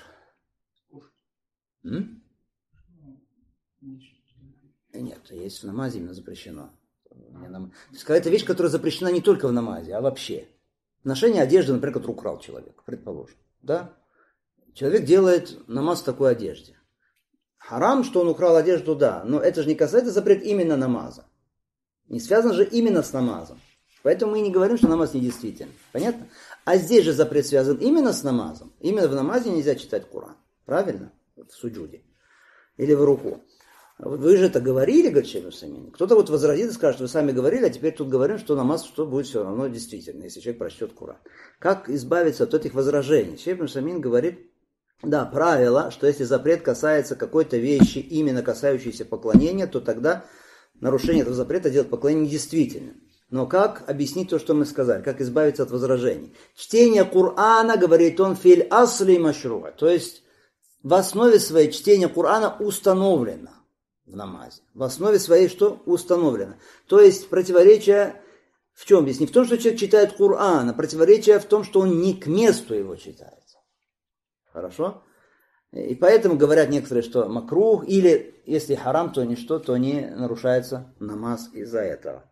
Нет, есть в намазе именно запрещено. То есть какая-то вещь, которая запрещена не только в намазе, а вообще. Ношение одежды, например, которую украл человек, предположим. Да? Человек делает намаз в такой одежде. Харам, что он украл одежду, да, но это же не касается запрет именно намаза. Не связано же именно с намазом. Поэтому мы не говорим, что намаз недействителен. Понятно? А здесь же запрет связан именно с намазом. Именно в намазе нельзя читать Коран. Правильно? В суджуде. Или в руку. Вы же это говорили, говорит шейх ибн Усаймин. Кто-то вот возразит и скажет, вы сами говорили, а теперь тут говорим, что намаз что будет все равно действительно, если человек прочтет Коран. Как избавиться от этих возражений? Шейх ибн Усаймин говорит, да, правило, что если запрет касается какой-то вещи, именно касающейся поклонения, то тогда нарушение этого запрета делает поклонение недействительным. Но как объяснить то, что мы сказали? Как избавиться от возражений? Чтение Корана, говорит он, филь асли машруа. То есть в основе своей чтение Корана установлено в намазе. В основе своей что? Установлено. То есть противоречие в чем здесь? Не в том, что человек читает Коран, а противоречие в том, что он не к месту его читает. Хорошо? И поэтому говорят некоторые, что макрух, или если харам, то ничто, то не нарушается намаз из-за этого.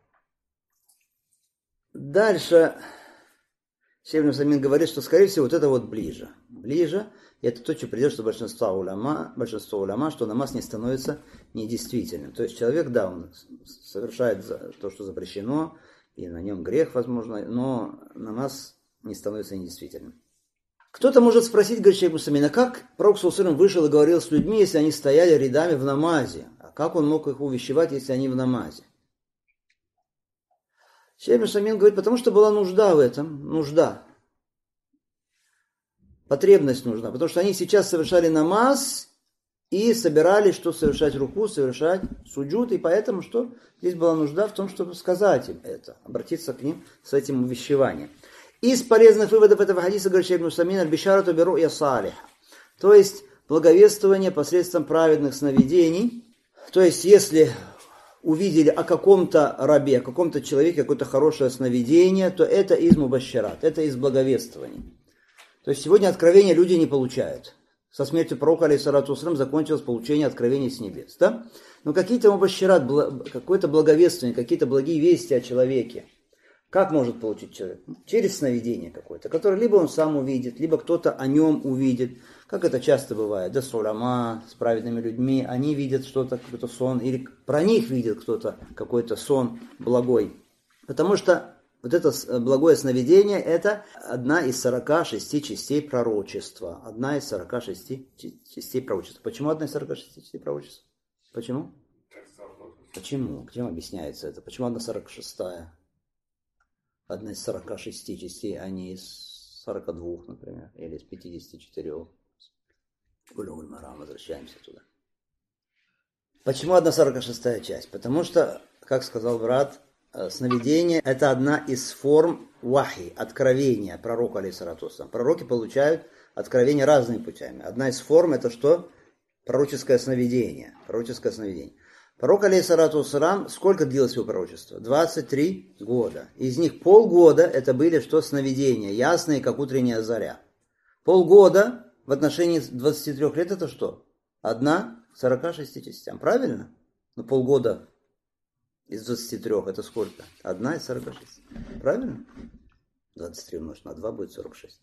Дальше шейх ибн Усаймин говорит, что, скорее всего, вот это вот ближе. Ближе, и это то, что придет, что большинство уляма, что намаз не становится недействительным. То есть человек, да, он совершает то, что запрещено, и на нем грех, возможно, но намаз не становится недействительным. Кто-то может спросить, говорит шейх ибн Усаймин, а как Пророк саллаллаху алейхи ва саллям вышел и говорил с людьми, если они стояли рядами в намазе? А как он мог их увещевать, если они в намазе? Шейх Самин говорит, потому что была нужда в этом, нужда. Потребность нужна, потому что они сейчас совершали намаз и собирались, что совершать руку, совершать суджуд, и поэтому что здесь была нужда в том, чтобы сказать им это, обратиться к ним с этим увещеванием. Из полезных выводов этого хадиса, говорит Шейх Самин, аль-бишарату би ру'я салиха, то есть благовествование посредством праведных сновидений, то есть если увидели о каком-то рабе, о каком-то человеке какое-то хорошее сновидение, то это из мубашшират, это из благовествований. То есть сегодня откровения люди не получают. Со смертью пророка, алейхиссалату вассалям, закончилось получение откровений с небес. Да? Но какие-то мубашшират, какое-то благовествование, какие-то благие вести о человеке. Как может получить человек? Через сновидение какое-то, которое либо он сам увидит, либо кто-то о нем увидит. Как это часто бывает, да, с уляма, с праведными людьми, они видят что-то, какой-то сон, или про них видит кто-то какой-то сон благой. Потому что вот это благое сновидение – это одна из 46 частей пророчества. Одна из 46 частей пророчества. Почему одна из 46 частей пророчества? Почему? Почему? Где объясняется это? Почему одна 46-я? Одна из 46 частей, а не из 42, например, или из 54. Булюгуль Марам, возвращаемся туда. Почему одна 46-я часть? Потому что, как сказал брат, сновидение – это одна из форм вахи, откровения пророка, алейхиссалату вассалям. Пророки получают откровения разными путями. Одна из форм – это что? Пророческое сновидение. Пророческое сновидение. Пророк, алейхиссалату вассалям, сколько длилось его пророчество? 23 года. Из них полгода это были что? Сновидения, ясные, как утренняя заря. Полгода в отношении 23 лет это что? Одна к 46 частям. Правильно? Ну, полгода из 23 это сколько? Одна из 46. Правильно? 23 умножить на 2 будет 46.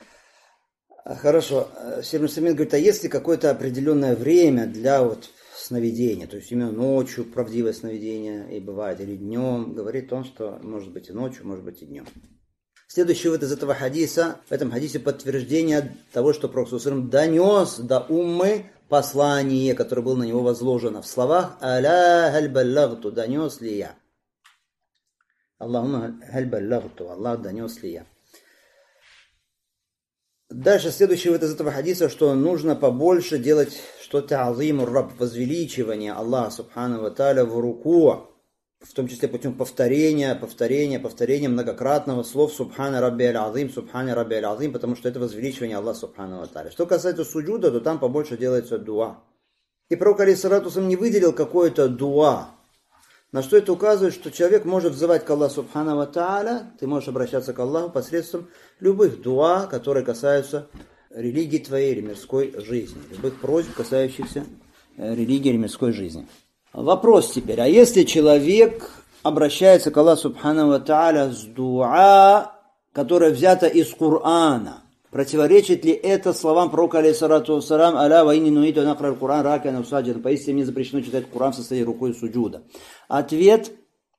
Хорошо. Шейх Самин говорит, а есть ли какое-то определенное время для вот сновидения? То есть именно ночью правдивое сновидение и бывает, или днем. Говорит он, что может быть и ночью, может быть и днем. Следующий вывод из этого хадиса, в этом хадисе подтверждение того, что Пророк ﷺ донес до уммы послание, которое было на него возложено в словах «Аля халь баллагту», донес ли я? Аллахумма халь баллагту, Аллах донес ли я? Дальше следующий вывод из этого хадиса, что нужно побольше делать что-то азиму раб, возвеличивание Аллаха субхану ва тааля в руку, в том числе путем повторения многократного слов «Субхана Рабби аль-Азим», «Субхана Рабби аль-Азим», потому что это возвеличивание Аллаха Субхану ва Тааля. Что касается суджуда, то там побольше делается дуа. И пророк, алейхиссалату вассалям, не выделил какое-то дуа. На что это указывает, что человек может взывать к Аллаху Субхану ва Тааля, ты можешь обращаться к Аллаху посредством любых дуа, которые касаются религии твоей или мирской жизни, любых просьб, касающихся религии или мирской жизни. Вопрос теперь, а если человек обращается к Аллаху Субхану ва Тааля с дуа, которое взято из Корана, противоречит ли это словам пророка, алейхиссалату вассалям, «Аля ва инни нуиту накра аль-Куран ракиан саджидан», поистине мне запрещено читать Коран в состоянии рукой суджуда. Ответ,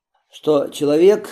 что человек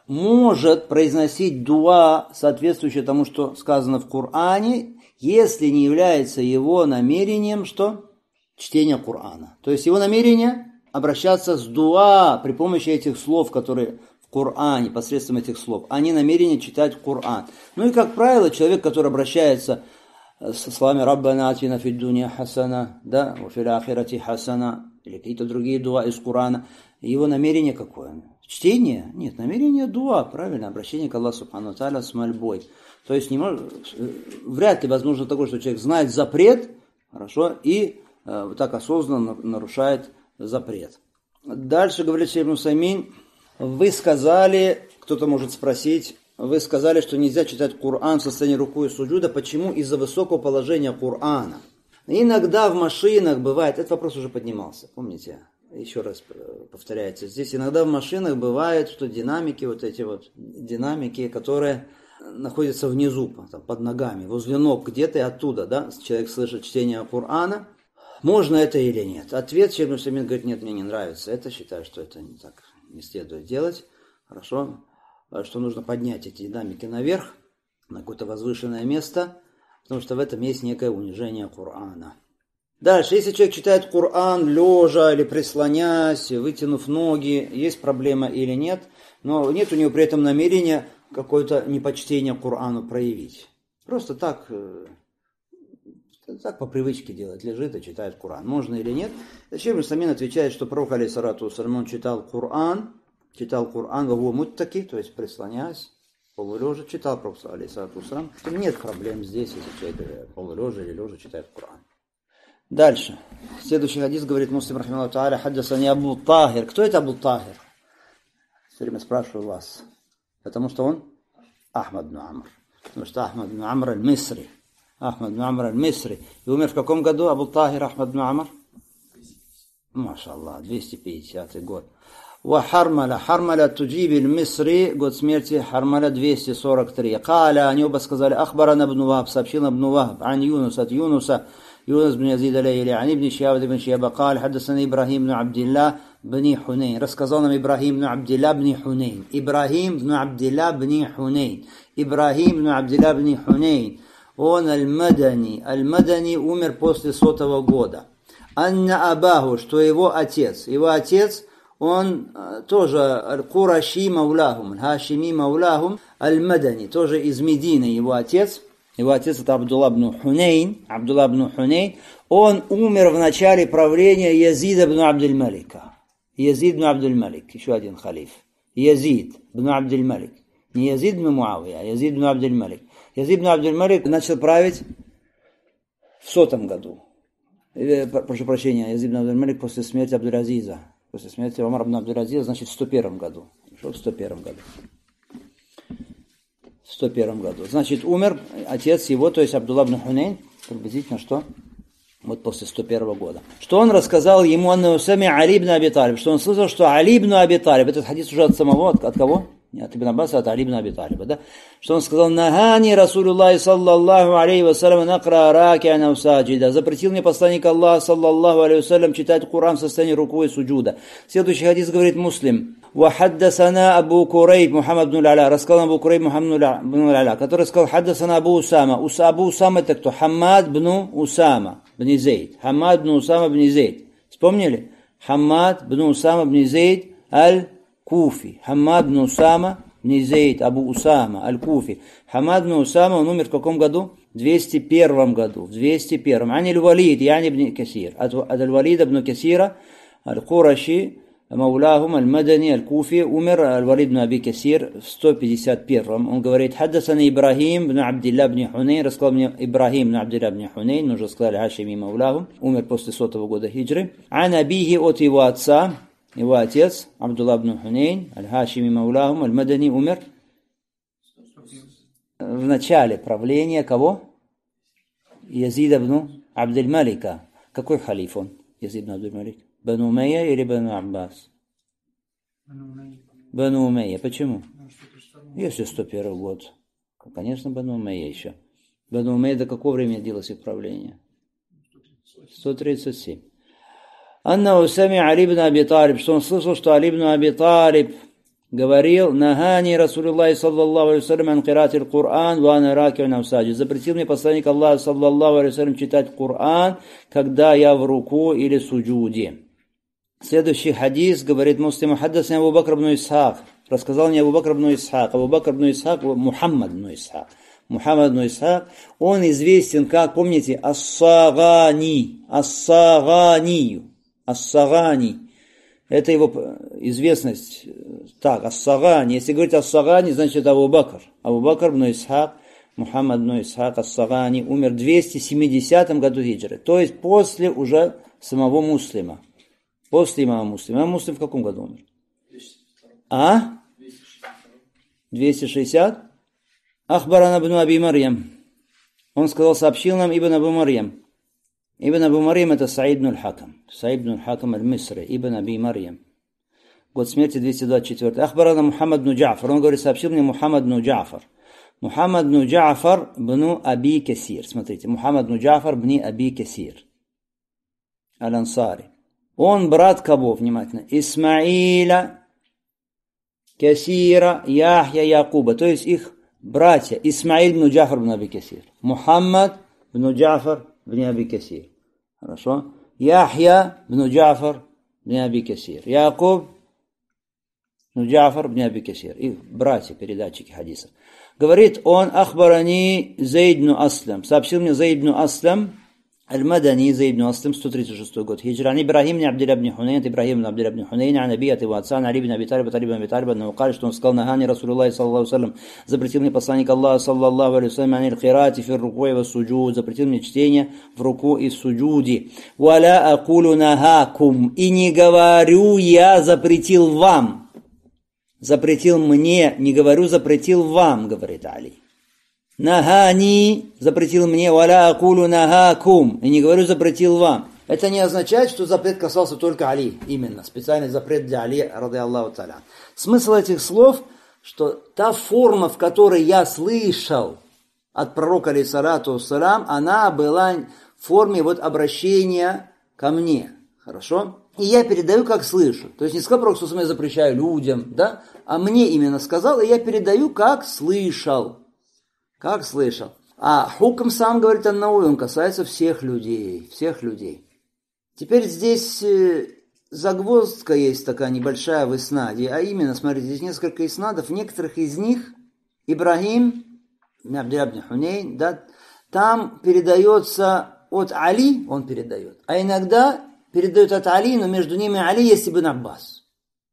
может произносить дуа, соответствующее тому, что сказано в Коране, если не является его намерением, что? Чтение Корана. То есть его намерение обращаться с дуа при помощи этих слов, которые в Коране, посредством этих слов, а не намерение читать Коран. Ну и, как правило, человек, который обращается со словами «Раббана атина фид дунья хасана», да, «Ва фил ахирати хасана», или какие-то другие дуа из Корана, его намерение какое? Чтение? Нет, намерение дуа, правильно, обращение к Аллаху Субхану ва Тааля с мольбой. То есть вряд ли возможно такое, что человек знает запрет, хорошо, и вот так осознанно нарушает запрет. Дальше говорит Шейх Самин, вы сказали, кто-то может спросить, вы сказали, что нельзя читать Коран в состоянии руку и суджуда. Почему? Из-за высокого положения Корана. Иногда в машинах бывает, этот вопрос уже поднимался, помните? Еще раз повторяется. Здесь иногда в машинах бывает, что динамики, вот эти вот динамики, которые находятся внизу, там, под ногами, возле ног где-то и оттуда, да, человек слышит чтение Корана. Можно это или нет? Ответ Шейх Самин говорит, нет, мне не нравится это, считаю, что это не так, не следует делать. Хорошо, что нужно поднять эти динамики наверх, на какое-то возвышенное место, потому что в этом есть некое унижение Корана. Дальше, если человек читает Коран лежа или прислонясь, вытянув ноги, есть проблема или нет? но нет у него при этом намерения какое-то непочтение Корану проявить. Просто так по привычке делать, лежит и читает Коран. Можно или нет? Зачем Исламин отвечает, что пророк, алейхиссалату вассалям, он читал Коран, вагу муттаки, то есть прислоняясь, полулежа, читал пророк, алейхиссалату вассалям. Нет проблем здесь, если человек полулежа или лежа читает Коран. Дальше. Следующий хадис говорит Муслим, рахимахуллаху тааля, хаддасани Абу Тахир. Кто это Абу Тахир? Все время спрашиваю вас. Потому что он Ахмад бн Амр. Потому что Ахмад бн Амр аль-Мисри. Ахмад бн Амр аль-Мисри. И умер в каком году Абу Тахир Ахмад бн Амр? Машаллах, 250 год. Хармаля Туджиби аль-Мисри, год смерти Хармаля 243. Каля, они оба сказали, Ахбарана бн Вахб, сообщил ибн Вахб, ан Юнус, от Юнуса, يونس بن يزيد الايلي عن ابن شهاب بن شهاب قال حدثني ابراهيم بن عبد الله بن حنين. Рассказал нам Ибрахим бн Абдилла бн Хунейн. Ибрахим бн Абдилла бн Хунейн. Ибрахим бн Абдилла бн Хунейн. Он аль-Мадани умер после 100-го года. Анна Абаху, что его отец, он тоже аль-Кураши маулахум, аль-Хашими маулахум, аль-Мадани, тоже из Медины его отец. Его отец это Абдулла бн Хунейн. Он умер в начале правления Язида бн Абдуль-Малика. Язид бн Абдуль-Малик, еще один халиф. Язид бн Абдуль-Малик. Не Язид бн Муавия, а Язид бн Абдуль-Малик. Язид бн Абдуль-Малик начал править в 100-м году. Прошу прощения, Язид бн Абдуль-Малик после смерти Абдуль-Азиза. После смерти Умара бн Абдуль-Азиза, значит, в 101-м году. Что в 101-м году? В 101 году. Значит, умер отец его, то есть Абдулла бн Хунейн, приблизительно что? Вот после 101 года. Что он рассказал ему аннаусами Али бн Аби Талиб, что он слышал, что Али бн Аби Талиб, этот хадис уже от самого, от кого? От Ибн Аббаса, от Али бн Аби Талиба, да? Что он сказал, нахани Расулуллахи саллаллаху алейхи вассалям накра раки'ана ва саджида. Запретил мне посланник Аллаха саллаллаху алейхи вассалям читать Коран в состоянии руку и суджуда. Следующий хадис говорит Муслим. وحدثنا أبو كريب محمد بن العلاء. Рассказал Абу Курейб Мухаммад бн Аля, который сказал, حدثنا أبو أسامة. Абу Усама это кто? Хаммад бн Усама бн Зейд. Хаммад бн Усама бн Зейд. Вспомнили? Хаммад бн Усама бн Зейд аль-Куфи. Хаммад бн Усама бн Зейд Абу Усама аль-Куфи. Хаммад бн Усама, он умер в каком году? В 201 году. В 201. Ани аль-Валид, яни бн Касир. От аль-Валида бн Касира аль-Кураши Маулахум аль-Мадани аль-Куфи, умер аль-Валид бн Аби Касир в 151-м. Он говорит, хаддасана Ибрахим бн Абдилла бн Хунейн, рассказал мне Ибрахим бн Абдилла бн Хунейн, мы уже сказали, Хашими Маулахум, умер после 100-го года хиджры. Ан Абихи, от его отца, его отец, Абдулла бн Хунейн, аль-Хашими Маулахум, аль-Мадани, умер в начале правления кого? Язида бн Абдуль-Малика. Какой халиф он, Язид бн Абдуль-Малик? Бану Умайя или Бану Аббас? Бану Умайя. Почему? Если 101 год. Конечно, Бану Умайя еще. Бану Умайя до какого времени длилось их правление? 137. Анна Усами Али бн Аби Талиб, что он слышал, что Али бн Аби Талиб говорил, нахани Расулуллахи саллаллаху алейхи вассалям ан кирати аль-Кур'ан ва ана раки'ун ва саджид. Запретил мне посланник Аллаха саллаллаху алейхи вассалям читать Кур'ан, когда я в руку или суджуде. Следующий хадис говорит Муслим, хаддасана Абу Бакр бн Исхак. Рассказал мне Абу Бакр бн Исхак. Абу Бакр бн Исхак, Мухаммад бн Исхак. Мухаммад бн Исхак, он известен как, помните, Ас-Сагани. Это его известность. Так, Ас-Сагани. Если говорить Ас-Сагани, значит это Абу Бакр. Абу Бакр бн Исхак, Мухаммад бн Исхак Ас-Сагани, умер в 270 году хиджры. То есть после уже самого Муслима. После имама Муслима. Имам Муслим в каком году умер? 260? Ахбарана бн Аби Марьям. Он сказал, сообщил нам Ибн Абу Марьям. Ибн Абу Марьям это Саид бн аль-Хакам. Саид бн аль-Хакам аль-Мисри. Ибн Аби Марьям. Год смерти 224. Ахбарана Мухаммад бн Джафар. Он говорит, сообщил мне Мухаммад бн Джафар. Мухаммад бн Джафар бн Аби Касир. Смотрите, Мухаммад бн Джафар бн Аби Касир. Аль-Ансари. Он брат кого, внимательно? Исмаиля, Касира, Яхья, Якуба. То есть их братья. Исмаиль бн Джафар бн Аби Касир. Мухаммад бн Джафар бн Аби Касир. Хорошо? Яхья бн Джафар бн Аби Касир. Якуб ну, Джафар ибн Аби Касир, их братья, передатчики хадисов. Говорит он, ахбарани Зейд ибн Аслам, сообщил мне Зейд ибн Аслам, Аль-Мадани, Зейд ибн Аслам, 136 год. Хиджра. Ан Ибрахим ибн Абдилля ибн Хунейн, Ибрахим ибн Абдилля ибн Хунейн, ан Аби от его отца, ан Али ибн Аби Талиба, Талиб ибн Аби Талиба, но указал, что он сказал, нахани Расулуллахи саллаллаху саллям, запретил мне посланник Аллаха саллаллаху алейхи вассалям, ан иль-хирати фир руку и вассуджуд, запретил мне чтение в руку и в суджуде. Валя акулу нахакум, и не говорю я запретил вам. Запретил мне, не говорю запретил вам, говорит Али. Нахани запретил мне, валя акулу нахакум, и не говорю запретил вам. Это не означает, что запрет касался только Али, именно, специальный запрет для Али, ради Аллаху та'аля. Смысл этих слов, что та форма, в которой я слышал от пророка, алейхиссалату вассалям, она была в форме вот обращения ко мне, хорошо? И я передаю, как слышу. То есть не сказал пророк, что я запрещаю людям, да, а мне именно сказал, и я передаю, как слышал. Как слышал. А хукм сам, говорит Ан-Навави, он касается всех людей, всех людей. Теперь здесь загвоздка есть такая небольшая в иснаде, а именно, смотрите, здесь несколько иснадов, в некоторых из них Ибрахим, Абдилля ибн Хунейн, да, там передается от Али, он передает, а иногда передает от Али, но между ними Али есть Ибн Аббас.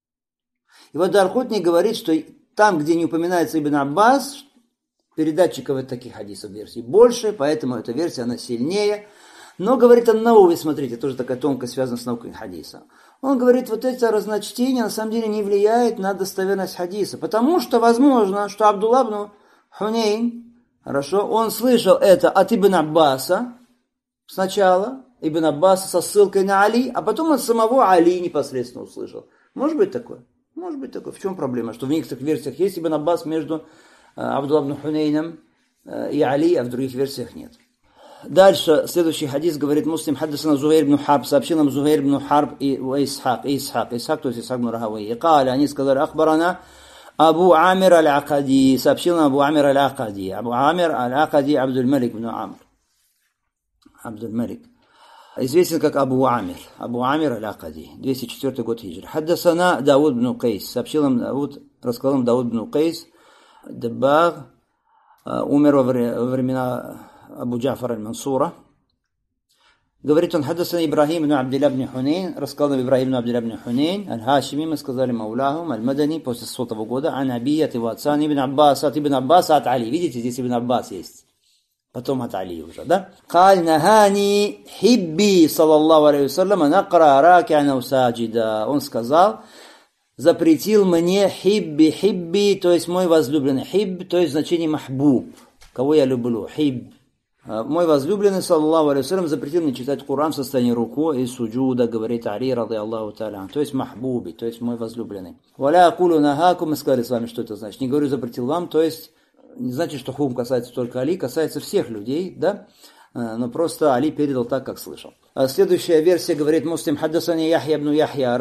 И вот Дархутни говорит, что там, где не упоминается Ибн Аббас, передатчиков таких хадисов версий больше, поэтому эта версия, она сильнее. Но, говорит Ан-Навави, смотрите, тоже такая тонкость связана с наукой хадиса. Он говорит, вот это разночтение на самом деле не влияет на достоверность хадиса. Потому что, возможно, что Абдулла ибн Хунейн, хорошо, он слышал это от Ибн Аббаса сначала, Ибн Аббаса со ссылкой на Али, а потом от самого Али непосредственно услышал. Может быть такое? Может быть такое. В чем проблема? Что в некоторых версиях есть Ибн Аббас между Абдулла ибн Хунейном и Али, а в других версиях нет. Дальше, следующий хадис говорит Муслим, хаддасана Зухайр ибн Харб, сообщил нам Зухайр ибн Харб и Исхак, то есть Исхак ибн Рахавай. И кали, они сказали, ахбарана Абу Амир аль-Акади, сообщил нам Абу Амир аль-Акади. Абу Амир аль-Акади Абдуль Малик ибн Амр. Абдуль Малик. Известен как Абу Амир аль-Акади, 204 год хиджры. Хаддасана Дауд ибн Кайс, сообщил нам Дауд, рассказал нам Дауд ибн Кайс, Даббаг, умер во времена Абу Джафара аль-Мансура. Говорит он, хаддасана Ибрахим ибн Абдилля ибн Хунейн, рассказал нам Ибрахим ибн Абдилля ибн Хунейн, аль-Хашими, мы сказали Мауляхум, аль-Мадани, после 100 года, ан Аби от его отца, Ибн Аббас от Али. Видите, здесь Ибн Аббас есть. Потом от Али уже, да? Каль нахани хибби, саллаллаху алейхи вассалям, накра раки'ана усаджида. Он сказал, запретил мне хибби, то есть мой возлюбленный. Хибб, то есть значение махбуб, кого я люблю. Хибб. Мой возлюбленный, саллаллаху алейхи вассалям, запретил мне читать Коран в состоянии руку и суджуда, говорит Али, ради Аллаху та'аля. То есть махбуби, то есть мой возлюбленный. Валя акулу нахаку, мы сказали с вами, что это значит. Не говорю запретил вам, то есть не значит, что хукм касается только Али, касается всех людей, да? Но просто Али передал так, как слышал. Следующая версия говорит Муслим, хаддасана Яхья ибн Яхья,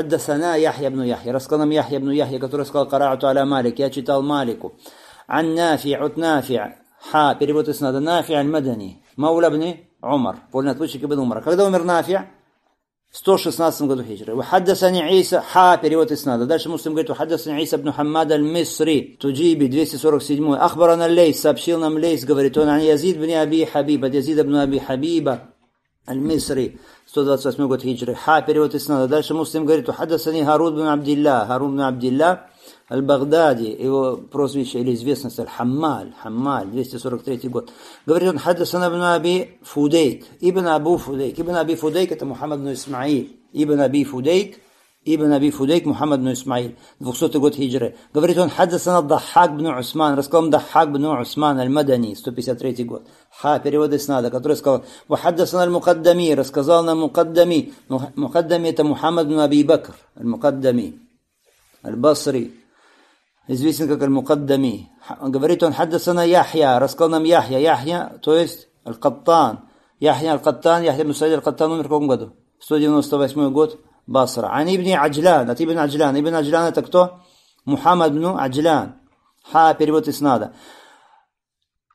рассказал нам Яхья ибн Яхья, который сказал, караату аля Малик, я читал Малику. Ан Нафи, от Нафи, перевод иснада, Нафи аль-Мадани, Мауля ибн Умар, вольноотпущик ибн Умара. Когда умер Нафи? В 116 году хиджры. Хаддасани Иса, перевод иснада. Дальше Муслим говорит, хаддасани Иса ибн Хаммад аль-Мисри, Туджиби, 247. Ахбарана Лейс, сообщил нам Лейс, говорит он, ан Язид ибн Аби Хабиба, Язид ибн Аби Хабиба, аль-Мисри, 128 год хиджры. Перевод иснада. Дальше Муслим говорит, хаддасани Харун ибн Абдилля, аль-Багдади, его прозвище или известность Аль-Хаммаль, 243 год. Говорит он, хаддасана ибн Аби Фудейк, Ибн Аби Фудейк это Мухаммад ибн Исмаиль, Ибн Аби Фудейк, Мухаммад ибн Исмаиль, 200 год хиджры. Говорит он, хаддасана Даххак ибн Усман, рассказал Даххак ибн Усман аль-Мадани, 153 год. Перевод иснада, который сказал, хаддасана аль-Мукаддами, рассказал нам Мукаддами это Мухаммад ибн Аби Бакр, аль-Мукаддами, аль-Басри, известен как Аль-Мукаддами. Говорит он, хаддасана Яхья, рассказал нам Яхья, то есть Аль-Каттан. Яхья ибн Саид Аль-Каттан умер в каком году? 198 год, Басра. Ан ибн Аджлян, от Ибн Аджлян. Ибн Аджлян это кто? Мухаммад ибн Аджлян. Перевод иснада.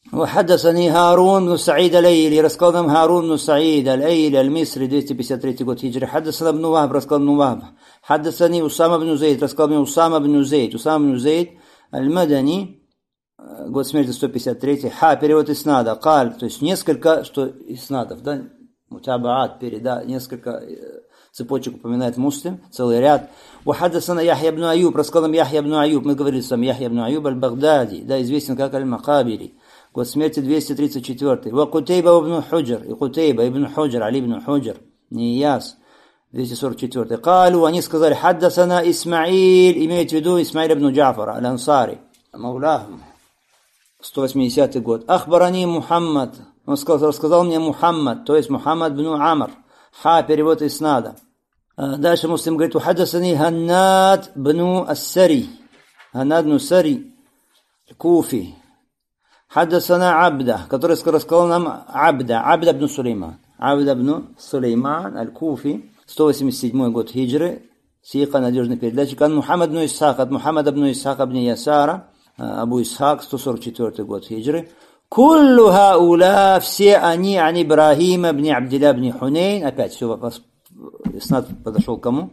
وحدثني هارون بن سعيد الأيلي, рассказал нам Харун бн Саид الأيلي المصري, 253 год хиджры. حدثنا ابن وهب, рассказал ابن وهب. حدثني أسامة بن زيد, рассказал мне Усама бн Зейд. Усама бн Зейд аль-Мадани, год смерти 153. Перевод иснада. Каль, то есть несколько, что иснадов, да, мутабаат, несколько цепочек упоминает Муслим, целый ряд. وحدثنا يحيى بن أيوب, рассказал нам Яхья бн Аюб, мы говорили сам Яхья бн Аюб аль-Багдади, да, известен как аль-Макабили, год смерти 234. وقتيبة بن حجر, и Кутейба ибн Худжр, Али ибн Худжр, не Ияс, 244. قالوا, они сказали, حدثنا Исмаиль, имеют в виду Исмаиль ибн Джафар, аль-Ансари, маулахум, 180 год. Ахбарани Мухаммад, он рассказал мне Мухаммад, то есть Мухаммад бн Амр. Перевод иснада. Дальше Муслим говорит, «Ухадасани Ханнад бну Ас-Сари». Ханнад бну Сари, Куфи. Хаддасана Абда, который рассказал нам Абда бну Сулейман. Абда бну Сулейман, Аль-Куфи, 187 год хиджры, сиха, надежный передатчик. Ан Мухаммад бну Исхак, от Мухаммада бну Исхака бни Ясара, Абу Исхак, 144 год хиджры. Куллу хаула, все они, ан Ибрахима бни Абдилля бни Хунейн. Опять все, иснад подошел к кому?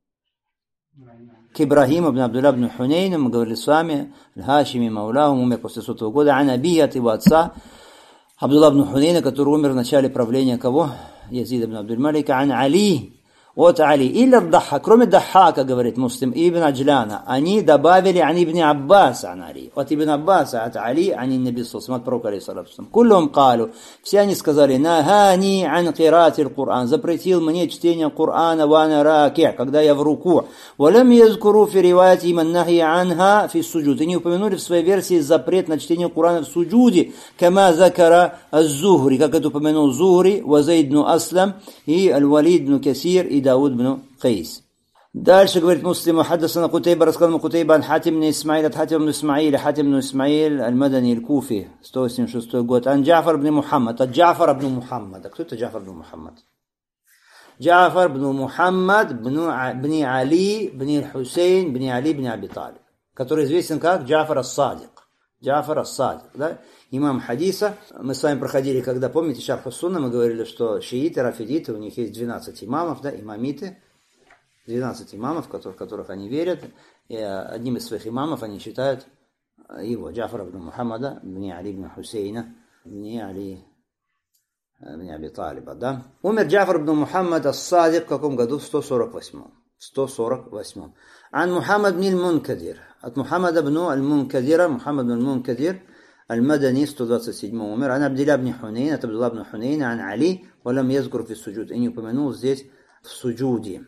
К Ибрахиму бни Абдилля бни Хунейну, мы говорили с вами, Аль-Хашими Маулаху, умер после 100 года, ан Аби, от его отца, Абдулла бни Хунейна, который умер в начале правления кого? Язида бни Абдуль-Малика, ан Али, от Али. Или Дахха, кроме Даххака, говорит Муслим, Ибн Аджляна, они добавили ан Ибн Аббаса, ан Али. От Ибн Аббаса, от Али, ан Наби Сулсам, от пророка алейхиссалату вассалам. Куллум калу, все они сказали, нахани ан кирати Кур'ан, запретил мне чтение Кур'ана, вана раки', когда я в руку. Валям язкуру фи риваяти ман нахи анха фи суджуд. И не упомянули в своей версии запрет на чтение Кур'ана в суджуде, кама закара az-Зухри, как это упомянул Зухри, ва Зейд бну Аслам, и Аль-Валид бну Касир, и Дауд бну Кайс. Дальше говорит Муслим, حدثنا قتيبة, рассказал Кутейба, ан Хатим бн Исмаиль, от Хатим бн Исмаиль, Хатим бн Исмаиль, Аль-Мадани, Аль-Куфи, 186 год, ан Джафар бн Мухаммад, от Джафара бн Мухаммада. Кто это Джафар бн Мухаммад? Джафар бн Мухаммад бн Али, бн Хусейн, бн Али, бн Аби Талиб, который известен как Джафар ас-Садик. Джафар ас-Садик, да? Имам хадиса. Мы с вами проходили, когда, помните, Шарх ас-Сунна, мы говорили, что шииты, рафидиты, у них есть 12 имамов, да, имамиты, 12 имамов, в которых они верят, и одним из своих имамов они считают его, Джафара бн Мухаммада, бн Али бн Хусейна, бн Али бн Аби Талиба, да. Умер Джафар бн Мухаммад ас-Садик в каком году? В 148. 148. Ан Мухаммад бн Аль-Мункадир, от Мухаммада бн Аль-Мункадира, Мухаммад бн Аль-Мункадир, Аль-Мадани, 127 умер. Ан Абдилля бн Хунейн, от Абдулла бн Хунейна, ан Али, валям язкур фи суджуд. И не упомянул здесь в суджуде.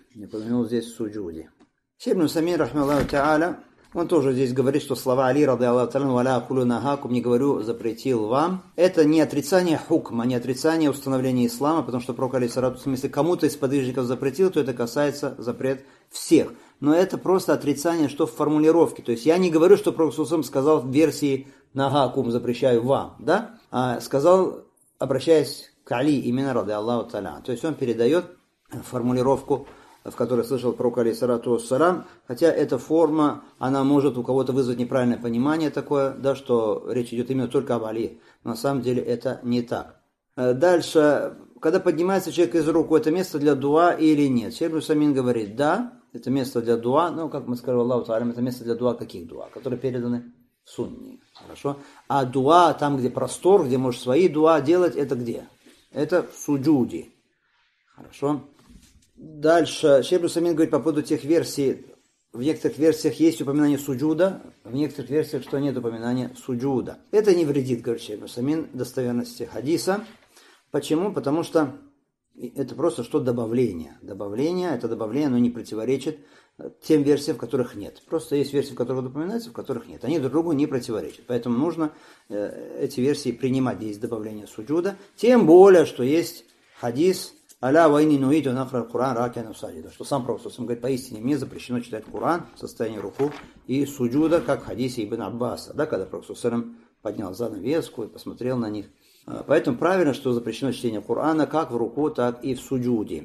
Шейх ибн Усаймин, рахмаллаху та'аля, он тоже здесь говорит, что слова Али, рады Аллаху та'аля, валя акулю нахакум, не говорю, запретил вам. Это не отрицание хукма, не отрицание установления ислама, потому что пророк, алейхиссалату вассалам, если кому-то из подвижников запретил, то это касается запрет всех. Но это просто отрицание, что в формулировке. То есть я не говорю, что пророк сказал в версии нахакум, запрещаю вам, да? А сказал, обращаясь к Али, именно рады Аллаху та'аля. То есть он передает формулировку, в которой слышал пророк, алейхиссалату вассалам, хотя эта форма, она может у кого-то вызвать неправильное понимание такое, да, что речь идет именно только об Али. На самом деле это не так. Дальше, когда поднимается человек из руку, это место для дуа или нет? Шейх ибн Усаймин говорит, да, это место для дуа, но, как мы сказали, Аллаху та'аля, это место для дуа, каких дуа? Которые переданы в сунне. Хорошо? А дуа, там, где простор, где можешь свои дуа делать, это где? Это в суджуде. Хорошо? Дальше Шейх ибн Усаймин говорит по поводу тех версий. В некоторых версиях есть упоминание суджуда, в некоторых версиях, что нет упоминания суджуда. Это не вредит, говорит Шейх ибн Усаймин, достоверности хадиса. Почему? Потому что это просто что добавление. Это добавление, оно не противоречит тем версиям, в которых нет. Просто есть версии, в которых упоминается, в которых нет. Они друг другу не противоречат. Поэтому нужно эти версии принимать, где есть добавление суджуда. Тем более, что есть хадис «Аля вайни нуиту нафра Кур'ан ракяна саджида», что сам пророк говорит, поистине мне запрещено читать Кур'ан в состоянии руку и суджуда, как в хадисе Ибн Аббаса, да, когда пророк поднял занавеску и посмотрел на них. Поэтому правильно, что запрещено чтение Кур'ана как в руку, так и в суджуде.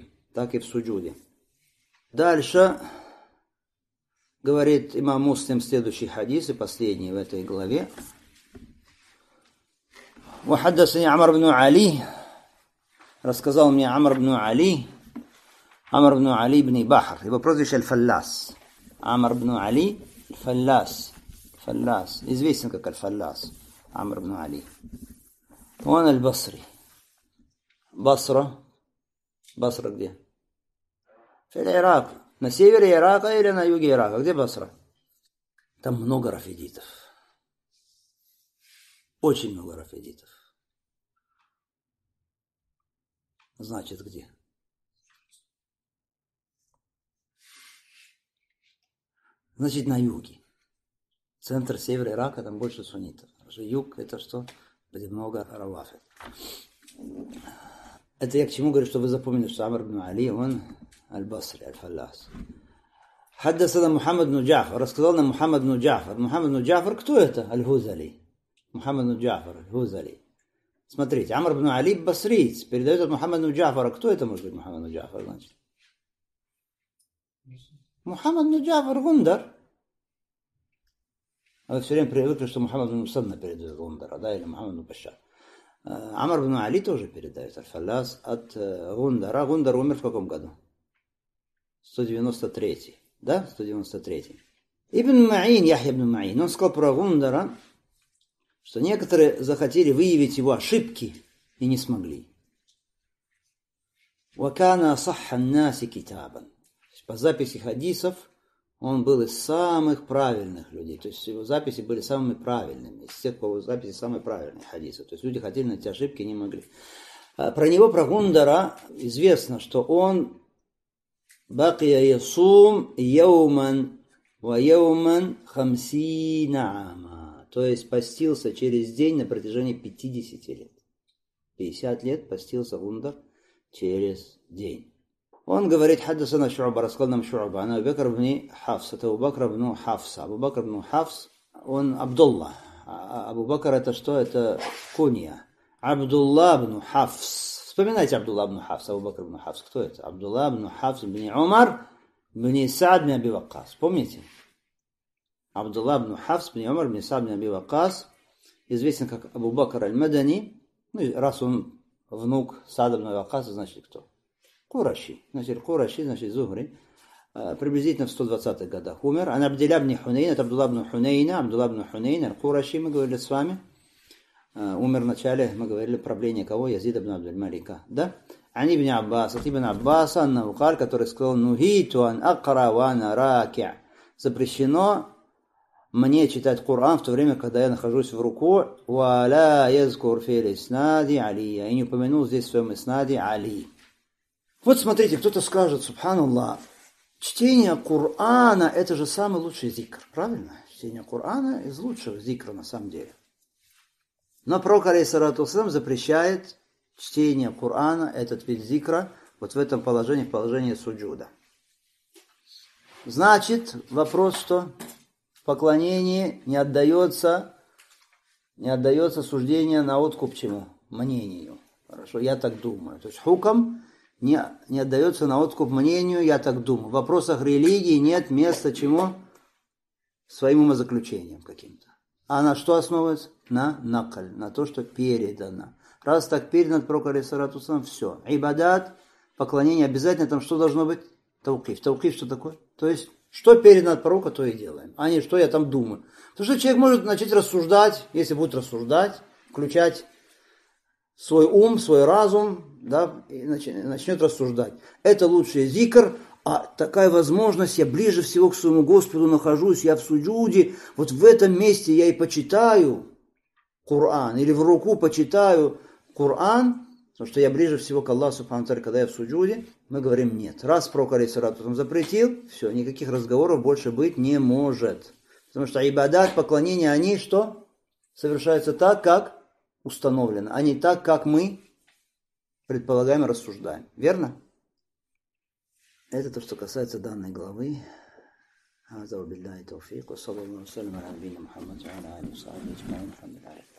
Дальше говорит имам Муслим следующий хадис, и последний в этой главе. وحدثني عمر بن علي, рассказал мне Амр бн Али бн Бахр, его прозвище Аль-Фаллас. Амр бн Али Фаллас, известен как Аль-Фаллас, Амр бн Али. Он Аль-Басри. Басра где? Ирак. На севере Ирака или на юге Ирака? Где Басра? Там много рафидитов. Очень много рафидитов. Значит, где? Значит, на юге. Центр, север Ирака, там больше суннитов. Юг – это что? Где много равафид. Это я к чему говорю, что вы запомнили, что Амр бн Али, он Аль-Басри, Аль-Фаллас. حدثنا محمد بن جعفر, рассказал нам Мухаммад бн Джафар. Мухаммад бн Джафар, кто это? Аль-Хузали. Мухаммад бн Джафар, Аль-Хузали. Смотрите, Амр бн Али басриец, передает от Мухаммада бн Джафара. Кто это может быть Мухаммад бн Джафар, значит? Мухаммад бн Джафар Гундар. А вы все время привыкли, что Мухаммад бн Мусанна передает Гундара, да, или Мухаммад бн Башар. Амр бн Али тоже передает Аль-Фаллас от Гундара. Гундар умер в каком году? 193. Да, 193. Ибн Ма'ин, Яхья ибн Ма'ин, он сказал про Гундара, что некоторые захотели выявить его ошибки и не смогли. وَكَانَ صَحَّ النَّاسِ كِتَابًا. По записи хадисов он был из самых правильных людей. То есть его записи были самыми правильными. Из тех, кого записи самые правильные хадисы. То есть люди хотели найти ошибки, не могли. Про него, про Гундара, известно, что он бакия ясум яуман ва яуман хамсина ама. То есть постился через день на протяжении 50 лет. 50 лет постился Гундар через день. Он говорит, حدثنا شعبة, рассказал нам Шу'ба, она Абу Бакр бн Хафс, это Абу Бакр бн Хафс. Абу Бакр бн Хафс, он Абдулла. Абу Бакр это что? Это кунья. Абдулла бн Хафс. Вспоминайте Абдулла бн Хафс, Абу Бакр бн Хафс. Кто это? Абдулла бн Хафс бн Умар бн Саад бн Аби Ваккас. Помните? Абдулла бн Хафс бн Умар бн Саад бн Аби Ваккас, известен как Абу Бакр аль-Мадани. Ну, раз он внук Саада бн Аби Ваккаса, значит кто? Кураши. Значит, Кураши, значит, Зухри. Приблизительно в 120-х годах умер. Ан Абдилла бн Хунейн, это Абдулла бн Хунейна, Абдулла бн Хунейн, Аль-Кураши, мы говорили с вами. Умер в начале, мы говорили, правление кого? Язида бн Абдуль-Малика. Да? Ани бн Аббас, от ибн Аббаса, Наукаль, который сказал, Нухиту ан акра ва ана раки'. Запрещено мне читать Коран в то время, когда я нахожусь в руку. Ва ла язкур фил иснади Алия. И не упомянул здесь в своем иснаде Али. Вот смотрите, кто-то скажет, субханаллах, чтение Корана – это же самый лучший зикр, правильно? Чтение Корана из лучшего зикра на самом деле. Но пророк, алейхиссалату вассалям, запрещает чтение Корана, этот вид зикра, вот в этом положении, в положении суджуда. Значит, вопрос, что в поклонении не отдается суждение на откуп чему? Мнению. Хорошо, я так думаю. То есть хукам не отдается на откуп мнению, я так думаю. В вопросах религии нет места чему? Своим умозаключениям каким-то. А на что основывается? На накаль, на то, что передано. Раз так передано от пророка, алейхиссалату вассалям, все. Ибадат, поклонение обязательно, там что должно быть? Таукиф. Таукиф что такое? То есть, что передано от пророка, то и делаем. А не что я там думаю. Потому что человек может начать рассуждать, если будет рассуждать, включать свой ум, свой разум, да, и начнет рассуждать. Это лучший зикр, а такая возможность, я ближе всего к своему Господу нахожусь, я в суджуде, вот в этом месте я и почитаю Коран, или в руку почитаю Коран, потому что я ближе всего к Аллаху субхану ва тааля, когда я в суджуде, мы говорим нет. Раз пророк алейхиссалату запретил, все, никаких разговоров больше быть не может. Потому что ибадат, поклонение, они что? Совершаются так, как установлено, а не так, как мы предполагаем и рассуждаем. Верно? Это то, что касается данной главы. هذا وبالله التوفيق وصلى الله وسلم على نبينا محمد وعلى اله وصحبه اجمعين الحمد لله.